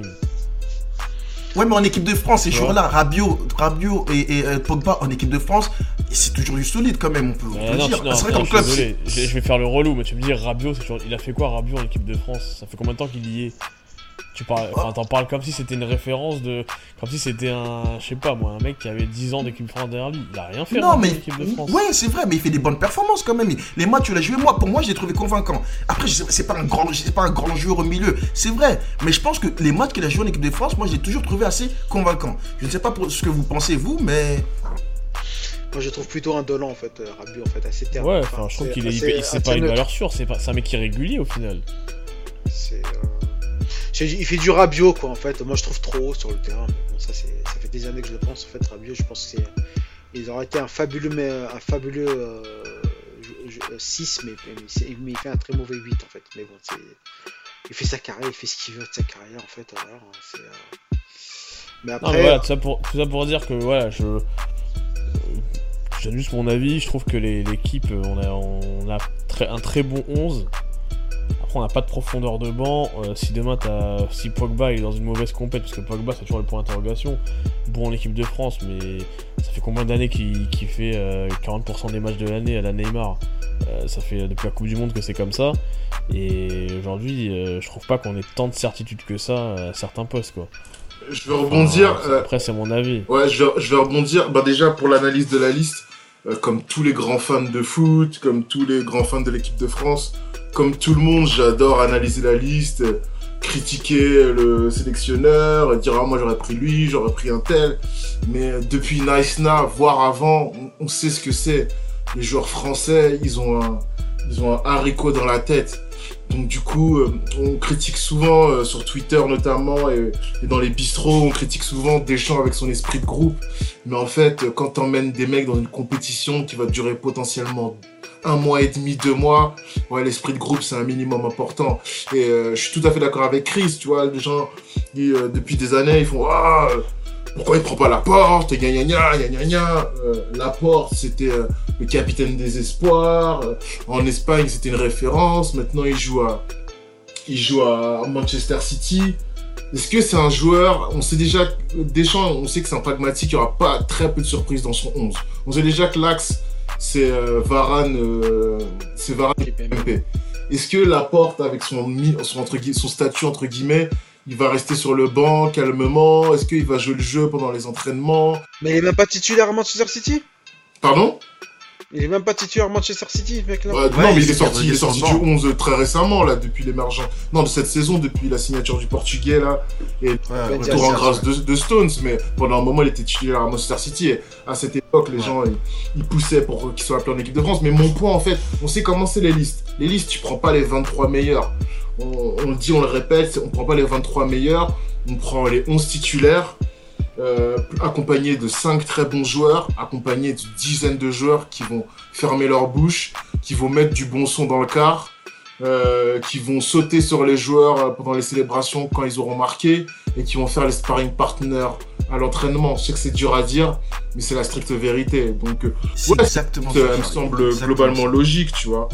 Ouais, mais en équipe de France, ces ouais. joueurs-là, Rabiot, Rabiot et, et euh, Pogba en équipe de France, c'est toujours du solide quand même, on peut, on Euh, peut non, dire. non, Ah, c'est vrai non, qu'en je club, suis désolé, c'est- je, je vais faire le relou, mais tu me dis Rabiot, c'est toujours... il a fait quoi Rabiot en équipe de France? Ça fait combien de temps qu'il y est? Tu parles, enfin, t'en parles comme si c'était une référence de, comme si c'était un, je sais pas moi, un mec qui avait dix ans d'équipe de France derrière lui. Il a rien fait Non, en mais équipe de France. ouais, c'est vrai, mais il fait des bonnes performances quand même. Les matchs, tu l'as joué, moi, pour moi, je l'ai trouvé convaincant. Après, je sais- c'est pas un grand, c'est pas un grand joueur au milieu, c'est vrai. Mais je pense que les matchs qu'il a joué en équipe de France, moi, je l'ai toujours trouvé assez convaincant. Je ne sais pas pour ce que vous pensez vous, mais Moi, je trouve plutôt indolent en fait, euh, Rabiot en fait, assez terme. Ouais, enfin, je trouve qu'il est, assez- il- c'est assez pas une neutre. valeur sûre, c'est pas, c'est un mec qui est régulier au final. C'est, euh, c'est- il fait du Rabiot quoi en fait. Moi je trouve trop haut sur le terrain. Mais bon, ça, c'est... ça fait des années que je le pense en fait. Rabiot, je pense que c'est. Il aurait été un fabuleux, mais un fabuleux euh, six, mais, mais, il- mais il fait un très mauvais huit en fait. Mais bon, c'est... il fait sa carrière, il fait ce qu'il veut de sa carrière en fait. Alors, c'est, euh... Mais Non, après. mais voilà, tout ça pour, tout ça pour dire que voilà, je, euh, je donne juste mon avis. Je trouve que les, l'équipe, on a, on a très, un très bon onze. Après, on n'a pas de profondeur de banc. Euh, si demain, t'as, si Pogba il est dans une mauvaise compète, parce que Pogba c'est toujours le point d'interrogation, bon en équipe de France, mais ça fait combien d'années qu'il, qu'il fait euh, quarante pour cent des matchs de l'année à la Neymar? Euh, ça fait depuis la Coupe du Monde que c'est comme ça. Et aujourd'hui, euh, je trouve pas qu'on ait tant de certitude que ça à certains postes, quoi. Je vais rebondir. Enfin, euh, après, c'est mon avis. Ouais, je vais, je vais rebondir. Bah déjà pour l'analyse de la liste, euh, comme tous les grands fans de foot, comme tous les grands fans de l'équipe de France, comme tout le monde, j'adore analyser la liste, euh, critiquer le sélectionneur, euh, dire ah moi j'aurais pris lui, j'aurais pris un tel. Mais euh, depuis Naïsna, voire avant, on, on sait ce que c'est. Les joueurs français, ils ont un, ils ont un haricot dans la tête. Donc du coup, euh, on critique souvent euh, sur Twitter notamment et, et dans les bistrots, on critique souvent Deschamps avec son esprit de groupe. Mais en fait, euh, quand t'emmènes des mecs dans une compétition qui va durer potentiellement un mois et demi, deux mois, ouais, l'esprit de groupe, c'est un minimum important. Et euh, je suis tout à fait d'accord avec Chris, tu vois, les gens, ils, euh, depuis des années, ils font « Ah, euh, pourquoi il prend pas Laporte ?» Gna gna gna, gna gna gna. Euh, Laporte, c'était euh, le capitaine des espoirs. Euh, en Espagne, c'était une référence. Maintenant, il joue à, il joue à Manchester City. Est-ce que c'est un joueur, on sait déjà, Deschamps, on sait que c'est un pragmatique, il n'y aura pas très peu de surprises dans son onze. On sait déjà que l'axe, c'est euh, Varane, euh, c'est Varane et P M P. Est-ce que Laporte, avec son, son, entre, son statut, entre guillemets, il va rester sur le banc calmement? Est-ce qu'il va jouer le jeu pendant les entraînements? Mais il est même pas titulaire à Manchester City? Pardon? Il est même pas titulaire à Manchester City, mec, là. Ouais, Ouais, non, mais il il est s'est sorti, il est redescendu sorti sur du le onze très récemment, là, depuis l'émergence. Non, de cette saison, depuis la signature du Portugais, là, et Ouais, Ben le Diaz, tour en ouais. grâce de, de Stones, mais pendant un moment, il était titulaire à Manchester City, et à cette époque, les Ouais. gens, ils, ils poussaient pour qu'il soit appelé en équipe de France. Mais mon point, en fait, on sait comment c'est les listes. Les listes, tu prends pas les vingt-trois meilleurs. On, on le dit, on le répète, c'est- on prend pas les vingt-trois meilleurs, on prend les onze titulaires, euh, accompagnés de cinq très bons joueurs, accompagnés d'une dizaine de joueurs qui vont fermer leur bouche, qui vont mettre du bon son dans le quart, euh, qui vont sauter sur les joueurs euh, pendant les célébrations quand ils auront marqué, et qui vont faire les sparring partners à l'entraînement. Je sais que c'est dur à dire, mais c'est la stricte vérité. Donc, euh, C'est ouais, exactement ça ça. me Charlie. semble Exactement globalement ça. logique, tu vois.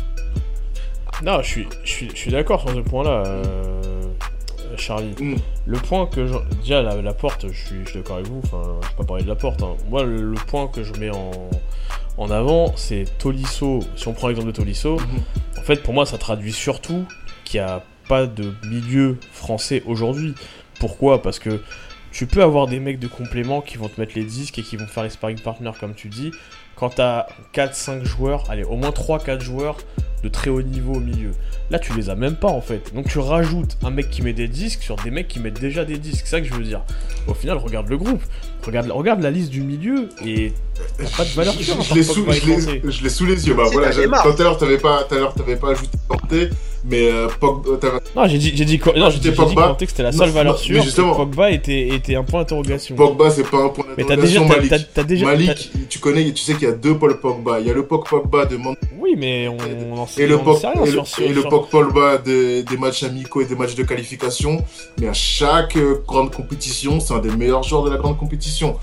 Non, je suis, je suis, je suis d'accord sur ce point-là, euh, Charlie. Mm. Le point que je... Déjà, la, la porte, je suis, je suis d'accord avec vous, enfin, je vais pas parler de la porte. Hein. Moi, le, le point que je mets en, en avant, c'est Tolisso. Si on prend l'exemple de Tolisso, Mhm. en fait, pour moi, ça traduit surtout qu'il n'y a pas de milieu français aujourd'hui. Pourquoi? Parce que tu peux avoir des mecs de complément qui vont te mettre les disques et qui vont faire les sparring partners, comme tu dis. Quand t'as quatre cinq joueurs, allez, au moins trois quatre joueurs de très haut niveau au milieu. Là, tu les as même pas, en fait. Donc, tu rajoutes un mec qui met des disques sur des mecs qui mettent déjà des disques. C'est ça que je veux dire. Au final, regarde le groupe. Regarde, regarde la liste du milieu et t'as pas de valeur Je, sûre. je l'ai sous, je l'ai- je l'ai sous les yeux. Bah Si, voilà, t'as j'ai- Neymar. tout à l'heure, t'avais pas, tout à l'heure, t'avais pas ajouté Kanté, mais euh, Pogba, t'avais- Non, j'ai dit, j'ai dit, non, j'ai dit, j'ai dit Pogba. Kanté que c'était la Non, seule valeur non, mais sûre. justement. Et Pogba était, était un point d'interrogation. Pogba, c'est pas un point Mais t'as déjà, d'interrogation, t'as, Malik. t'as, t'as déjà, Malik, tu connais, tu sais qu'il y a deux Paul Pogba. Il y a le Paul Pogba de Man- t'as- oui, mais on, on en sait, et le on en Pog- sait rien et le- sur, sur, et le sur- Paul Pogba des, des matchs amicaux et des matchs de qualification. Mais à chaque euh, grande compétition, c'est un des meilleurs joueurs de la grande compétition.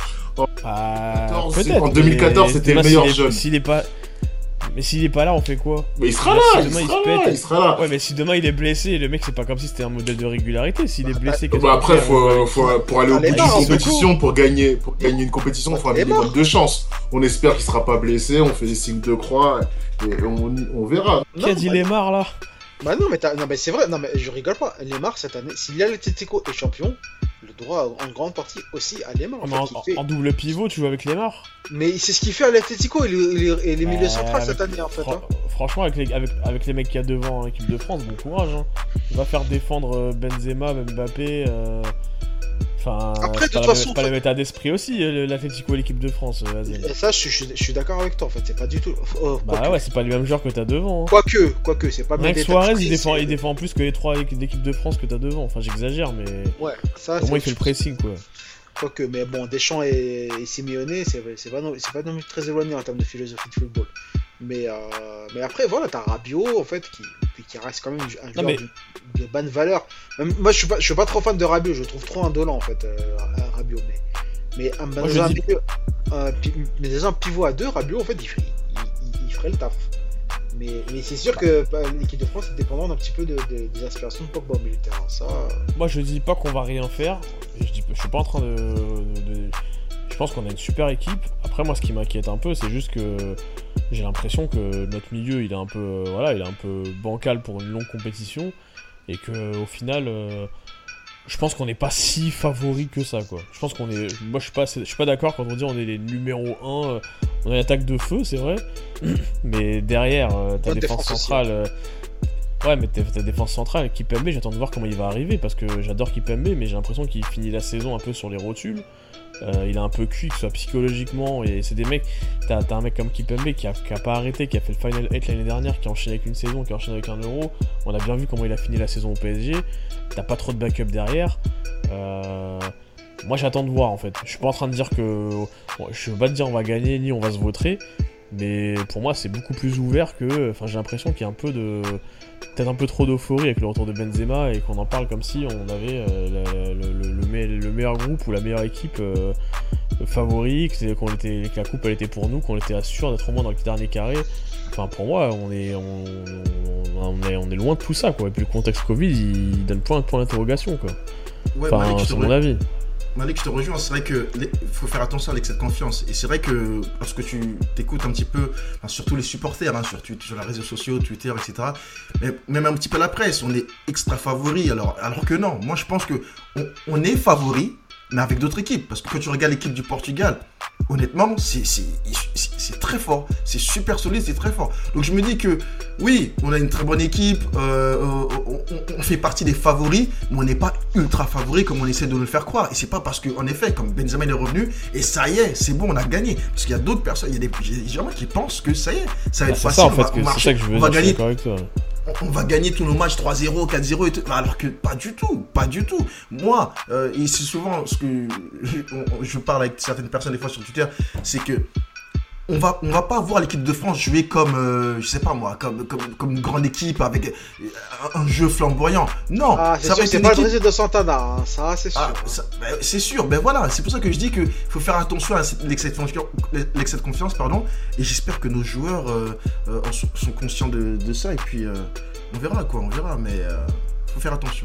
Ah, quatorze, peut-être. en deux mille quatorze, mais c'était le demain, meilleur s'il est- jeune. S'il est pas, mais s'il est pas là, on fait quoi? Mais il sera Là, là, si il demain, il sera se là, pète- il sera là. Ouais, mais si demain il est blessé, le mec, c'est pas comme si c'était un modèle de régularité. S'il est blessé, qu'est-ce Bah qu'on après, fait? faut, faut, pour aller au Ah, bout les d'une morts, compétition, pour gagner, pour gagner une compétition, il faut un Les minimum morts. de chance. On espère qu'il sera pas blessé, on fait des signes de croix et on, on verra. Qui a dit bah, Lemar là? Bah non, mais, t'as- non, mais c'est vrai, non, mais je rigole pas. Neymar, cette année, si l'Atlético est champion, le droit en grande partie aussi à Neymar. En Mais en, fait, il fait- en double pivot, tu joues avec Lemar? Mais c'est ce qu'il fait à l'Atlético et, le- et les- et les milieux Euh, centrales avec- cette année, en fait. Fran- hein. Franchement, avec les, avec, avec les mecs qu'il y a devant en équipe de France, bon courage. Hein. Va faire défendre euh, Benzema, Mbappé. euh, Enfin, Après, c'est de pas, toute la- façon, pas le faut- même état d'esprit aussi, euh, l'Atlético et l'équipe de France. euh, Azem. Et ça, je, suis- je suis d'accord avec toi, en fait. C'est pas du tout. Oh, Bah quoique, ouais, c'est pas les mêmes joueurs que t'as devant. Hein. quoique, quoique, c'est pas Rien que Mendes, Suarez, Pris, il défend, c'est- il défend plus que les trois équipes d'équipe de France que t'as devant. Enfin, j'exagère, mais Ouais, ça, au moins il c'est- fait le pressing quoi. Quoique, mais bon, Deschamps et, et Simeone, c'est c'est pas, non, c'est pas non plus très éloigné en termes de philosophie de football. Mais, euh, mais après, voilà, t'as Rabiot, en fait, qui, qui- qui reste quand même un joueur mais- de, de bonne valeur. Même, moi, je suis, pas, je suis pas trop fan de Rabiot, je le trouve trop indolent, en fait, euh, Rabiot. Mais, mais un, Moi, dans je un dis- milieu- un pi- mais dans un pivot à deux, Rabiot, en fait, il, ferait- il, il- il ferait le taf. Mais, mais c'est sûr que bah, l'équipe de France est dépendante un petit peu de, de- des aspirations de Pogba au milieu de terrain. Ça, Moi, je dis pas qu'on va rien faire. Je, dis, je suis pas en train de. de- de- Je pense qu'on a une super équipe. Après, moi, ce qui m'inquiète un peu, c'est juste que j'ai l'impression que notre milieu, il est un peu, euh, voilà, il est un peu bancal pour une longue compétition, et que au final, euh, je pense qu'on n'est pas si favori que ça, quoi. Je pense qu'on est. Moi, je suis pas, je suis pas d'accord quand on dit on est les numéro un. euh, On a une attaque de feu, c'est vrai, mais derrière, euh, ta Bonne défense défense aussi. centrale. euh, Ouais, mais ta ta défense centrale, Kipembe, j'attends de voir comment il va arriver, parce que j'adore Kipembe, mais j'ai l'impression qu'il finit la saison un peu sur les rotules. Euh, il est un peu cuit, que ce soit psychologiquement, et c'est des mecs. T'as t'as un mec comme Kipembe qui a, qui a pas arrêté, qui a fait le Final eight l'année dernière, qui a enchaîné avec une saison, qui a enchaîné avec un euro. On a bien vu comment il a fini la saison au P S G. T'as pas trop de backup derrière. Euh... Moi, j'attends de voir en fait. Je suis pas en train de dire que. Bon, je veux pas te dire on va gagner ni on va se vautrer. Mais pour moi, c'est beaucoup plus ouvert que. Enfin, j'ai l'impression qu'il y a un peu de. Peut-être un peu trop d'euphorie avec le retour de Benzema et qu'on en parle comme si on avait euh, la, le, le, le, me- le meilleur groupe ou la meilleure équipe euh, favori, que, qu'on était, que la coupe elle était pour nous, qu'on était assuré d'être au moins dans le dernier carré. Enfin, pour moi, on est, on, on, on est, on est loin de tout ça, quoi. Et puis le contexte Covid, il donne point de point d'interrogation, quoi. Ouais, Enfin, Malik, je te c'est mon re- avis. Malik, je te rejoins, c'est vrai que les- faut faire attention à l'excès de confiance. Et c'est vrai que lorsque tu t'écoutes un petit peu, enfin, surtout les supporters, hein, sur, Twitter- sur les réseaux sociaux, Twitter, et cetera. Mais même un petit peu la presse, on est extra favoris. Alors, alors que non, moi je pense que on, on est favoris, mais avec d'autres équipes. Parce que quand tu regardes l'équipe du Portugal, honnêtement, c'est, c'est, c'est, c'est très fort. C'est super solide, c'est très fort. Donc je me dis que oui, on a une très bonne équipe, euh, on, on, on fait partie des favoris, mais on n'est pas ultra favoris comme on essaie de nous le faire croire. Et c'est pas parce qu'en effet, comme Benzema il est revenu, et ça y est, c'est bon, on a gagné. Parce qu'il y a d'autres personnes, il y a des, il y a des gens qui pensent que ça y est, ça va Bah, être c'est facile, ça en fait, on va, que, on c'est marche- ça que je veux on va dire, je suis gagner, d'accord avec toi. on- on va gagner tous nos matchs trois zéro, quatre zéro et tout. Alors que pas du tout, pas du tout. Moi, euh, et c'est souvent ce que je, on- je parle avec certaines personnes des fois sur Twitter, c'est que on va, on va pas voir l'équipe de France jouer comme, euh, je sais pas moi, comme, comme, comme une grande équipe avec euh, un, un jeu flamboyant. Non, Ah, c'est ça sûr, va être c'est une pas le équipe. Brésil de Santana, hein. Ça, c'est sûr. Ah, ça- ben, c'est sûr, ben voilà, c'est pour ça que je dis qu'il faut faire attention à cette- l'excès de confiance, l'excès de confiance, pardon, et j'espère que nos joueurs euh, euh, en sont, sont conscients de, de ça, et puis euh, on verra quoi, on verra, mais euh, faut faire attention.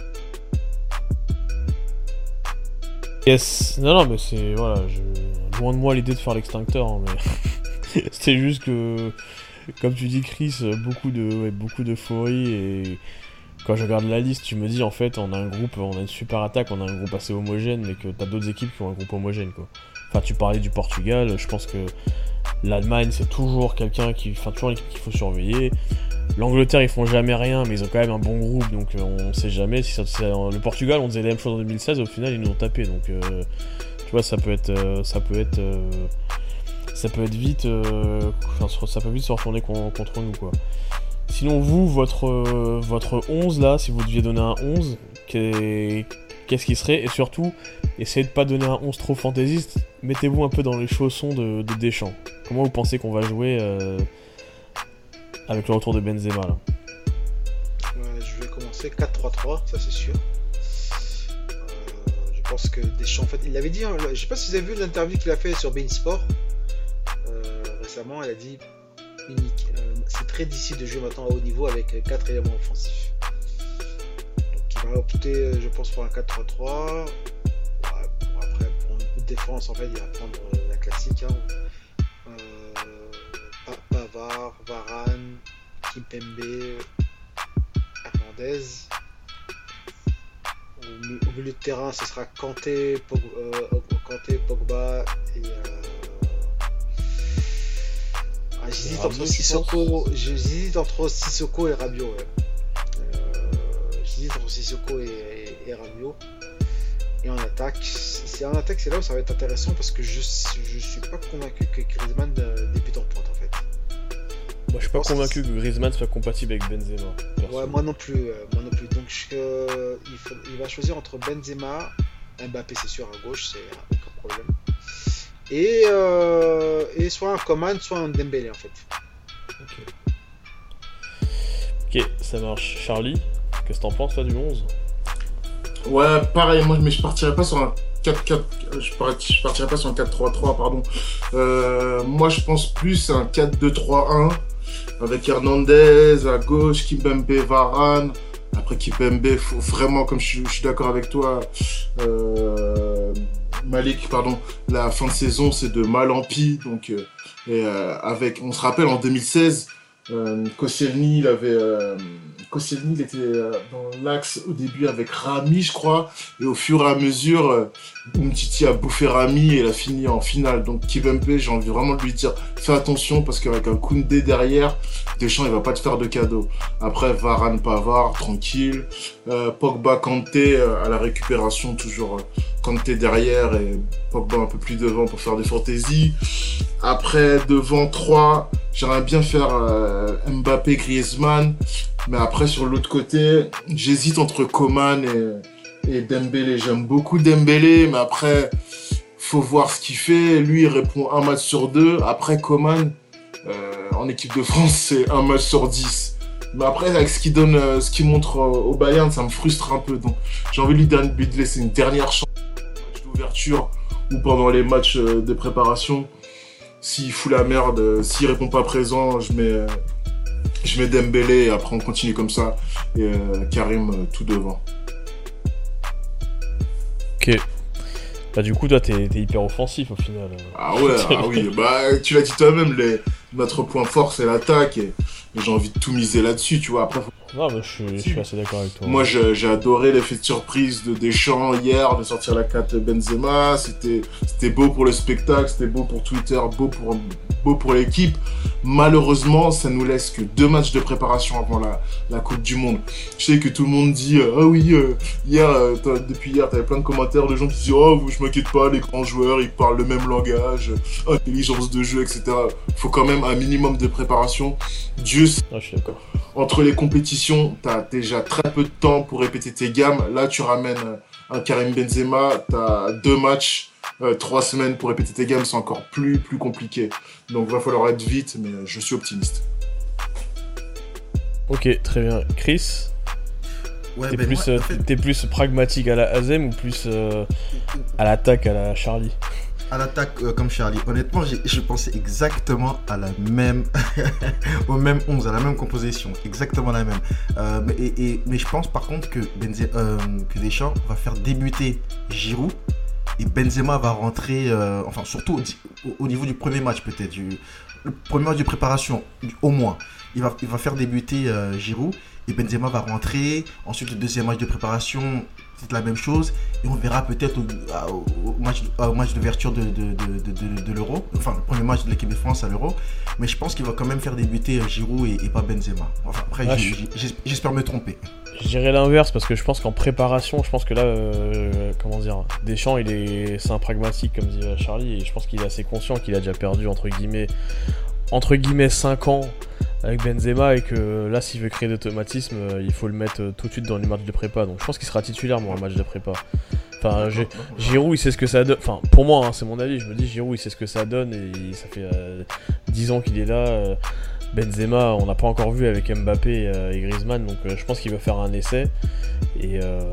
Yes. Non, non, mais c'est. Voilà, je... loin de moi l'idée de faire l'extincteur, hein, mais. C'était juste que. Comme tu dis, Chris, beaucoup de ouais, beaucoup d'euphorie et. Quand je regarde la liste, tu me dis en fait, on a un groupe, on a une super attaque, on a un groupe assez homogène, mais que t'as d'autres équipes qui ont un groupe homogène, quoi. Enfin, tu parlais du Portugal, je pense que l'Allemagne, c'est toujours quelqu'un qui. Enfin, toujours une équipe qu'il faut surveiller. L'Angleterre, ils font jamais rien, mais ils ont quand même un bon groupe, donc euh, on sait jamais. Si ça, si ça- le Portugal, on disait la même chose en deux mille seize, au final, ils nous ont tapé, donc euh, tu vois, ça peut être. euh, ça peut être. euh, ça peut être vite. euh, Enfin, ça peut vite se retourner con- contre nous, quoi. Sinon, vous, votre, euh, votre onze là, si vous deviez donner un onze, qu'est- qu'est-ce qui serait? Et surtout, essayez de pas donner un onze trop fantaisiste, mettez-vous un peu dans les chaussons de, de Deschamps. Comment vous pensez qu'on va jouer euh, avec le retour de Benzema là? Euh, je vais commencer quatre trois trois, ça c'est sûr. Euh, je pense que Deschamps, en fait, il avait dit, hein, je sais pas si vous avez vu l'interview qu'il a fait sur beIN Sport euh, récemment, il a dit unique. Euh, c'est très difficile de jouer maintenant à haut niveau avec quatre éléments offensifs. Donc il va opter, euh, je pense, pour un quatre trois trois. Ouais, pour après, pour une coup de défense, en fait, il va prendre euh, la classique. Hein. Euh, Pa- Pavard, Varane, Kimpembe, Hernandez. Au, mi- au milieu de terrain, ce sera Kanté, Pog- euh, Kanté, Pogba et. Euh... Ah, j'hésite Rabiot, entre tu Sissoko, j'hésite entre Sissoko et Rabiot. Ouais. Euh, j'hésite entre Sissoko et, et, et Rabiot. Et en attaque, c'est en attaque, c'est là où ça va être intéressant parce que je je suis pas convaincu que Griezmann euh, débute en pointe en fait. Moi, je suis pas pense convaincu que Griezmann soit compatible avec Benzema. perso. Ouais, moi non plus, euh, moi non plus. Donc je- euh, il, faut- il va choisir entre Benzema, Mbappé c'est sûr à gauche, c'est euh, aucun problème. Et, euh, et soit un Coman, soit un Dembélé en fait. Ok, ça marche. Charlie, qu'est-ce que t'en penses toi du onze? Ouais, pareil, moi, mais je partirais pas sur un quatre quatre, je partirais, je partirais pas sur un quatre trois trois, pardon. Euh, moi, je pense plus à un quatre deux trois un avec Hernandez à gauche, Kimpembe, Varane. Après Kimpembe, faut vraiment, comme je, suis- je suis d'accord avec toi, euh, Malik, pardon, la fin de saison, c'est de mal en pis. Donc, euh, et, euh, avec, on se rappelle en deux mille seize, euh, Koscielny, il avait, euh, Koscielny, il était euh, dans l'axe au début avec Rami, je crois, et au fur et à mesure, euh, Umtiti a bouffé Rami et il a fini en finale. Donc Kimpembe, j'ai envie vraiment de lui dire, fais attention parce qu'avec un Koundé derrière, Deschamps, il va pas te faire de cadeau. Après, Varane, Pavard, tranquille. Euh, Pogba, Kanté euh, à la récupération, toujours euh, Kanté derrière et Pogba un peu plus devant pour faire des fantaisies. Après, devant trois, j'aimerais bien faire euh, Mbappé, Griezmann. Mais après, sur l'autre côté, j'hésite entre Coman et, et Dembélé. J'aime beaucoup Dembélé, mais après, faut voir ce qu'il fait. Lui, il répond un match sur deux. Après, Coman, Euh, en équipe de France, c'est un match sur dix. Mais après, avec ce qu'il donne, euh, ce qu'il montre euh, au Bayern, ça me frustre un peu. Donc, j'ai envie de lui, de lui laisser une dernière chance, match d'ouverture ou pendant les matchs euh, de préparation. S'il fout la merde, euh, s'il répond pas présent, je mets, euh, je mets Dembélé et après on continue comme ça. Et euh, Karim euh, tout devant. Ok. Bah du coup toi t'es, t'es hyper offensif au final. Ah ouais, ah oui, bah tu l'as dit toi-même, les... notre point fort c'est l'attaque et, et j'ai envie de tout miser là-dessus, tu vois. Après, faut... Non mais je suis, je suis assez d'accord avec toi. Moi je, j'ai adoré l'effet de surprise de Deschamps hier, de sortir la carte Benzema, c'était, c'était beau pour le spectacle, c'était beau pour Twitter, beau pour, beau pour l'équipe. Malheureusement, ça nous laisse que deux matchs de préparation avant la, la Coupe du Monde. Je sais que tout le monde dit euh, ah oui, euh, hier, euh, depuis hier, t'avais plein de commentaires de gens qui disent oh, je m'inquiète pas, les grands joueurs, ils parlent le même langage, intelligence de jeu, et cetera. Faut quand même un minimum de préparation. Dieu sait. Ah, je suis d'accord. Entre les compétitions, t'as déjà très peu de temps pour répéter tes gammes. Là, tu ramènes un Karim Benzema, t'as deux matchs. Euh, trois semaines pour répéter tes gammes, c'est encore plus, plus compliqué. Donc il va falloir être vite, mais je suis optimiste. Ok, très bien. Chris, Ouais, t'es, ben plus, moi, euh, en fait, t'es plus pragmatique à la Azem ou plus euh, à l'attaque à la Charlie? à l'attaque euh, comme Charlie. Honnêtement, j'ai, je pensais exactement à la même, au même onze, à la même composition, exactement la même. Euh, mais, et, et, mais je pense par contre que, Benze, euh, que Deschamps va faire débuter Giroud. Et Benzema va rentrer, euh, enfin surtout au, au, au niveau du premier match peut-être, du, le premier match de préparation, au moins. Il va, il va faire débuter euh, Giroud et Benzema va rentrer. Ensuite le deuxième match de préparation, c'est la même chose. Et on verra peut-être au, au, au, match, au match d'ouverture de, de, de, de, de, de l'Euro, enfin le premier match de l'équipe de France à l'Euro. Mais je pense qu'il va quand même faire débuter Giroud et, et pas Benzema. Enfin après, ah, j'ai, j'ai, j'espère me tromper. Je dirais l'inverse parce que je pense qu'en préparation, je pense que là, euh, comment dire, Deschamps, il est, c'est un pragmatique comme dit Charlie, et je pense qu'il est assez conscient qu'il a déjà perdu entre guillemets, entre guillemets cinq ans avec Benzema et que là, s'il veut créer d'automatisme, il faut le mettre tout de suite dans les matchs de prépa. Donc je pense qu'il sera titulaire moi en match de prépa. Enfin, j'ai, Giroud, il sait ce que ça donne. Enfin, pour moi, hein, c'est mon avis. Je me dis, Giroud, il sait ce que ça donne et ça fait euh, dix ans qu'il est là. Euh, Benzema, on n'a pas encore vu avec Mbappé euh, et Griezmann, donc euh, je pense qu'il va faire un essai. Et euh,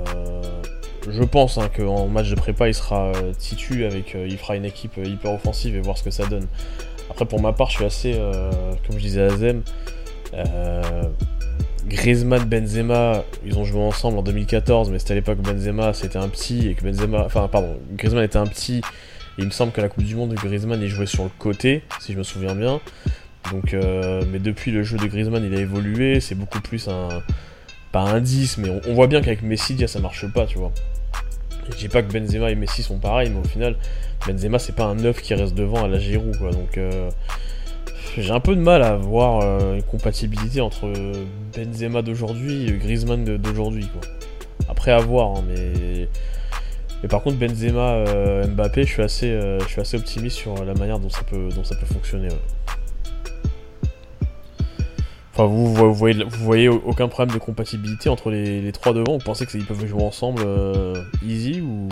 je pense hein, qu'en match de prépa, il sera euh, titu, avec, euh, il fera une équipe euh, hyper offensive et voir ce que ça donne. Après, pour ma part, je suis assez, euh, comme je disais à Azem, euh, Griezmann, Benzema, ils ont joué ensemble en deux mille quatorze, mais c'était à l'époque où Benzema c'était un petit, et que Benzema, enfin pardon, Griezmann était un petit, et il me semble qu'à la Coupe du Monde, Griezmann il jouait sur le côté, si je me souviens bien. Donc, euh, mais depuis le jeu de Griezmann il a évolué, c'est beaucoup plus un, pas un dix, mais on, on voit bien qu'avec Messi déjà ça marche pas, tu vois. Je dis pas que Benzema et Messi sont pareils, mais au final Benzema c'est pas un neuf qui reste devant à la Giroud, quoi. Donc euh, j'ai un peu de mal à voir euh, une compatibilité entre Benzema d'aujourd'hui et Griezmann de, d'aujourd'hui, quoi. Après à voir, hein, mais mais par contre Benzema, euh, Mbappé, je suis assez, euh, je suis assez optimiste sur la manière dont ça peut, dont ça peut fonctionner. Ouais. Enfin, vous, vous, voyez, vous voyez aucun problème de compatibilité entre les, les trois devant? Vous pensez qu'ils peuvent jouer ensemble euh, easy ou?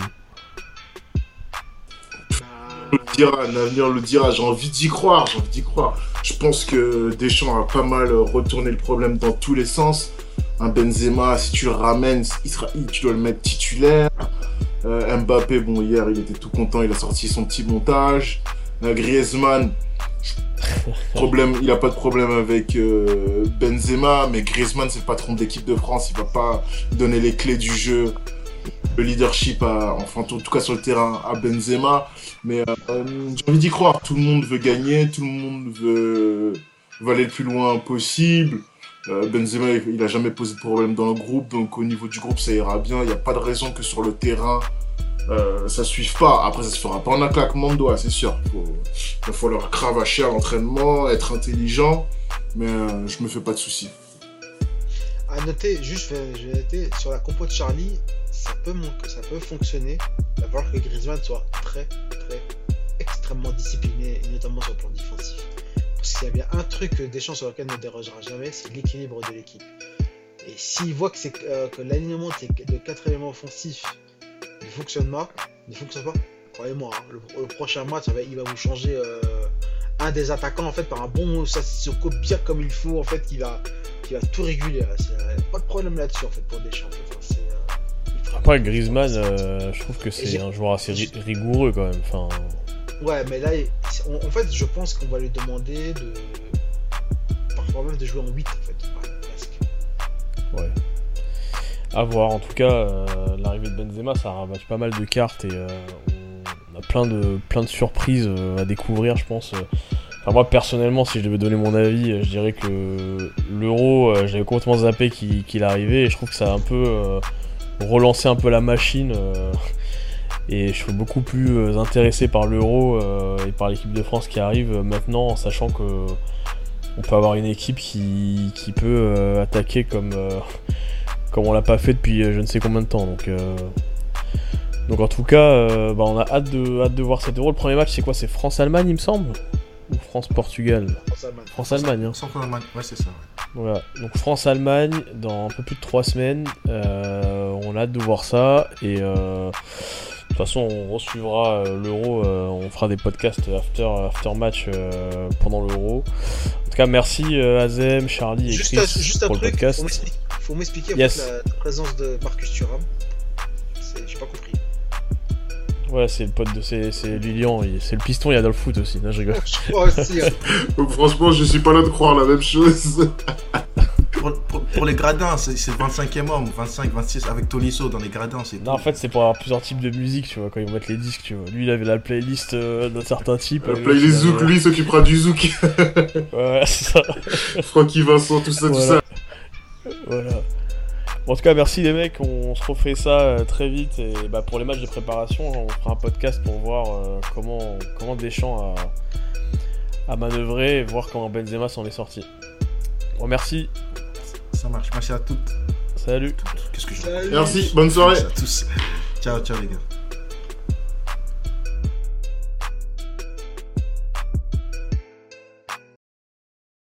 Le dira, l'avenir le dira, j'ai envie d'y croire, j'ai envie d'y croire. Je pense que Deschamps a pas mal retourné le problème dans tous les sens. Un Benzema, si tu le ramènes, il sera, tu dois le mettre titulaire. Euh, Mbappé, bon, hier, il était tout content, il a sorti son petit montage. Euh, Griezmann, problème, il n'a pas de problème avec euh, Benzema, mais Griezmann, c'est le patron de l'équipe de France, il va pas donner les clés du jeu, le leadership, à, enfin, en tout cas sur le terrain, à Benzema. Mais euh, j'ai envie d'y croire, tout le monde veut gagner, tout le monde veut, veut aller le plus loin possible. Euh, Benzema, il n'a jamais posé de problème dans le groupe, donc au niveau du groupe, ça ira bien. Il n'y a pas de raison que sur le terrain, euh, ça ne suive pas. Après, ça se fera pas en un claquement de doigts, c'est sûr. Il va falloir cravacher à l'entraînement, être intelligent, mais euh, je me fais pas de soucis. À noter, juste, je vais noter, sur la compo de Charlie, ça peut, ça peut fonctionner. Il va falloir que Griezmann soit très, très, extrêmement discipliné, et notamment sur le plan défensif. Parce qu'il y a bien un truc que Deschamps sur lequel ne dérogera jamais, c'est l'équilibre de l'équipe. Et s'il voit que, c'est, euh, que l'alignement de quatre éléments offensifs ne fonctionne pas, ne fonctionne pas, croyez-moi, hein, le, le prochain match, il va vous changer euh, un des attaquants en fait par un bon Sissoko bien comme il faut en fait qui va qui va tout réguler. Là. C'est, euh, pas de problème là-dessus en fait pour Deschamps. En fait. Enfin, c'est, euh, Après Griezmann, euh, je trouve que c'est j'ai... un joueur assez ri- rigoureux quand même. Enfin... Ouais, mais là, on, en fait, je pense qu'on va lui demander de parfois même de jouer en huit en fait, ouais, presque. Ouais. À voir. En tout cas, euh, l'arrivée de Benzema, ça a rabattu pas mal de cartes et euh, on a plein de plein de surprises euh, à découvrir, je pense. Enfin, moi personnellement, si je devais donner mon avis, je dirais que l'Euro, euh, j'avais complètement zappé qu'il, qu'il arrivait et je trouve que ça a un peu euh, relancé un peu la machine. Euh, et je suis beaucoup plus euh, intéressé par l'Euro euh, et par l'équipe de France qui arrive euh, maintenant, en sachant que on peut avoir une équipe qui, qui peut euh, attaquer comme euh, comme on l'a pas fait depuis euh, je ne sais combien de temps. Donc, euh... donc en tout cas, euh, bah, on a hâte de, hâte de voir cet Euro. Le premier match, c'est quoi? C'est France-Allemagne, il me semble? Ou France-Portugal? France-Allemagne. France-Allemagne, hein. France-Allemagne, ouais, c'est ça. Ouais. Voilà, donc France-Allemagne dans un peu plus de trois semaines. Euh, on a hâte de voir ça. Et euh, de toute façon, on resuivra euh, l'Euro. Euh, on fera des podcasts after, after match euh, pendant l'Euro. En tout cas, merci euh, Azem, Charlie et Juste, Chris un, juste un pour le truc, podcast. faut m'expliquer, faut m'expliquer en Yes. fait, la, la présence de Marcus Thuram. C'est, j'ai pas compris. Ouais, c'est le pote de c'est, c'est Lilian, il- c'est le piston, il y a dans le foot aussi. Non, je rigole. Je crois aussi. Hein. Donc franchement, je suis pas là de croire la même chose. Pour, pour, pour les gradins, c'est, c'est le vingt-cinquième homme, vingt-cinq, vingt-six, avec Tolisso dans les gradins, c'est Non, en fait, c'est pour avoir plusieurs types de musique, tu vois, quand ils vont mettre les disques, tu vois. Lui, il avait la playlist euh, d'un certain type. La et playlist l'autre, il Zouk, avait- lui, il s'occupera du Zouk. Ouais, ouais, c'est ça. Francky Vincent, tout ça, tout Voilà. ça. Voilà. Bon, en tout cas, merci les mecs, on se refait ça euh, très vite. Et bah, pour les matchs de préparation, on fera un podcast pour voir euh, comment, comment Deschamps a, a manœuvré et voir comment Benzema s'en est sorti. Bon, merci, Ça marche. Merci à toutes. salut. Qu'est-ce que je Salut. Merci, bonne soirée. Merci à tous. Ciao, ciao les gars.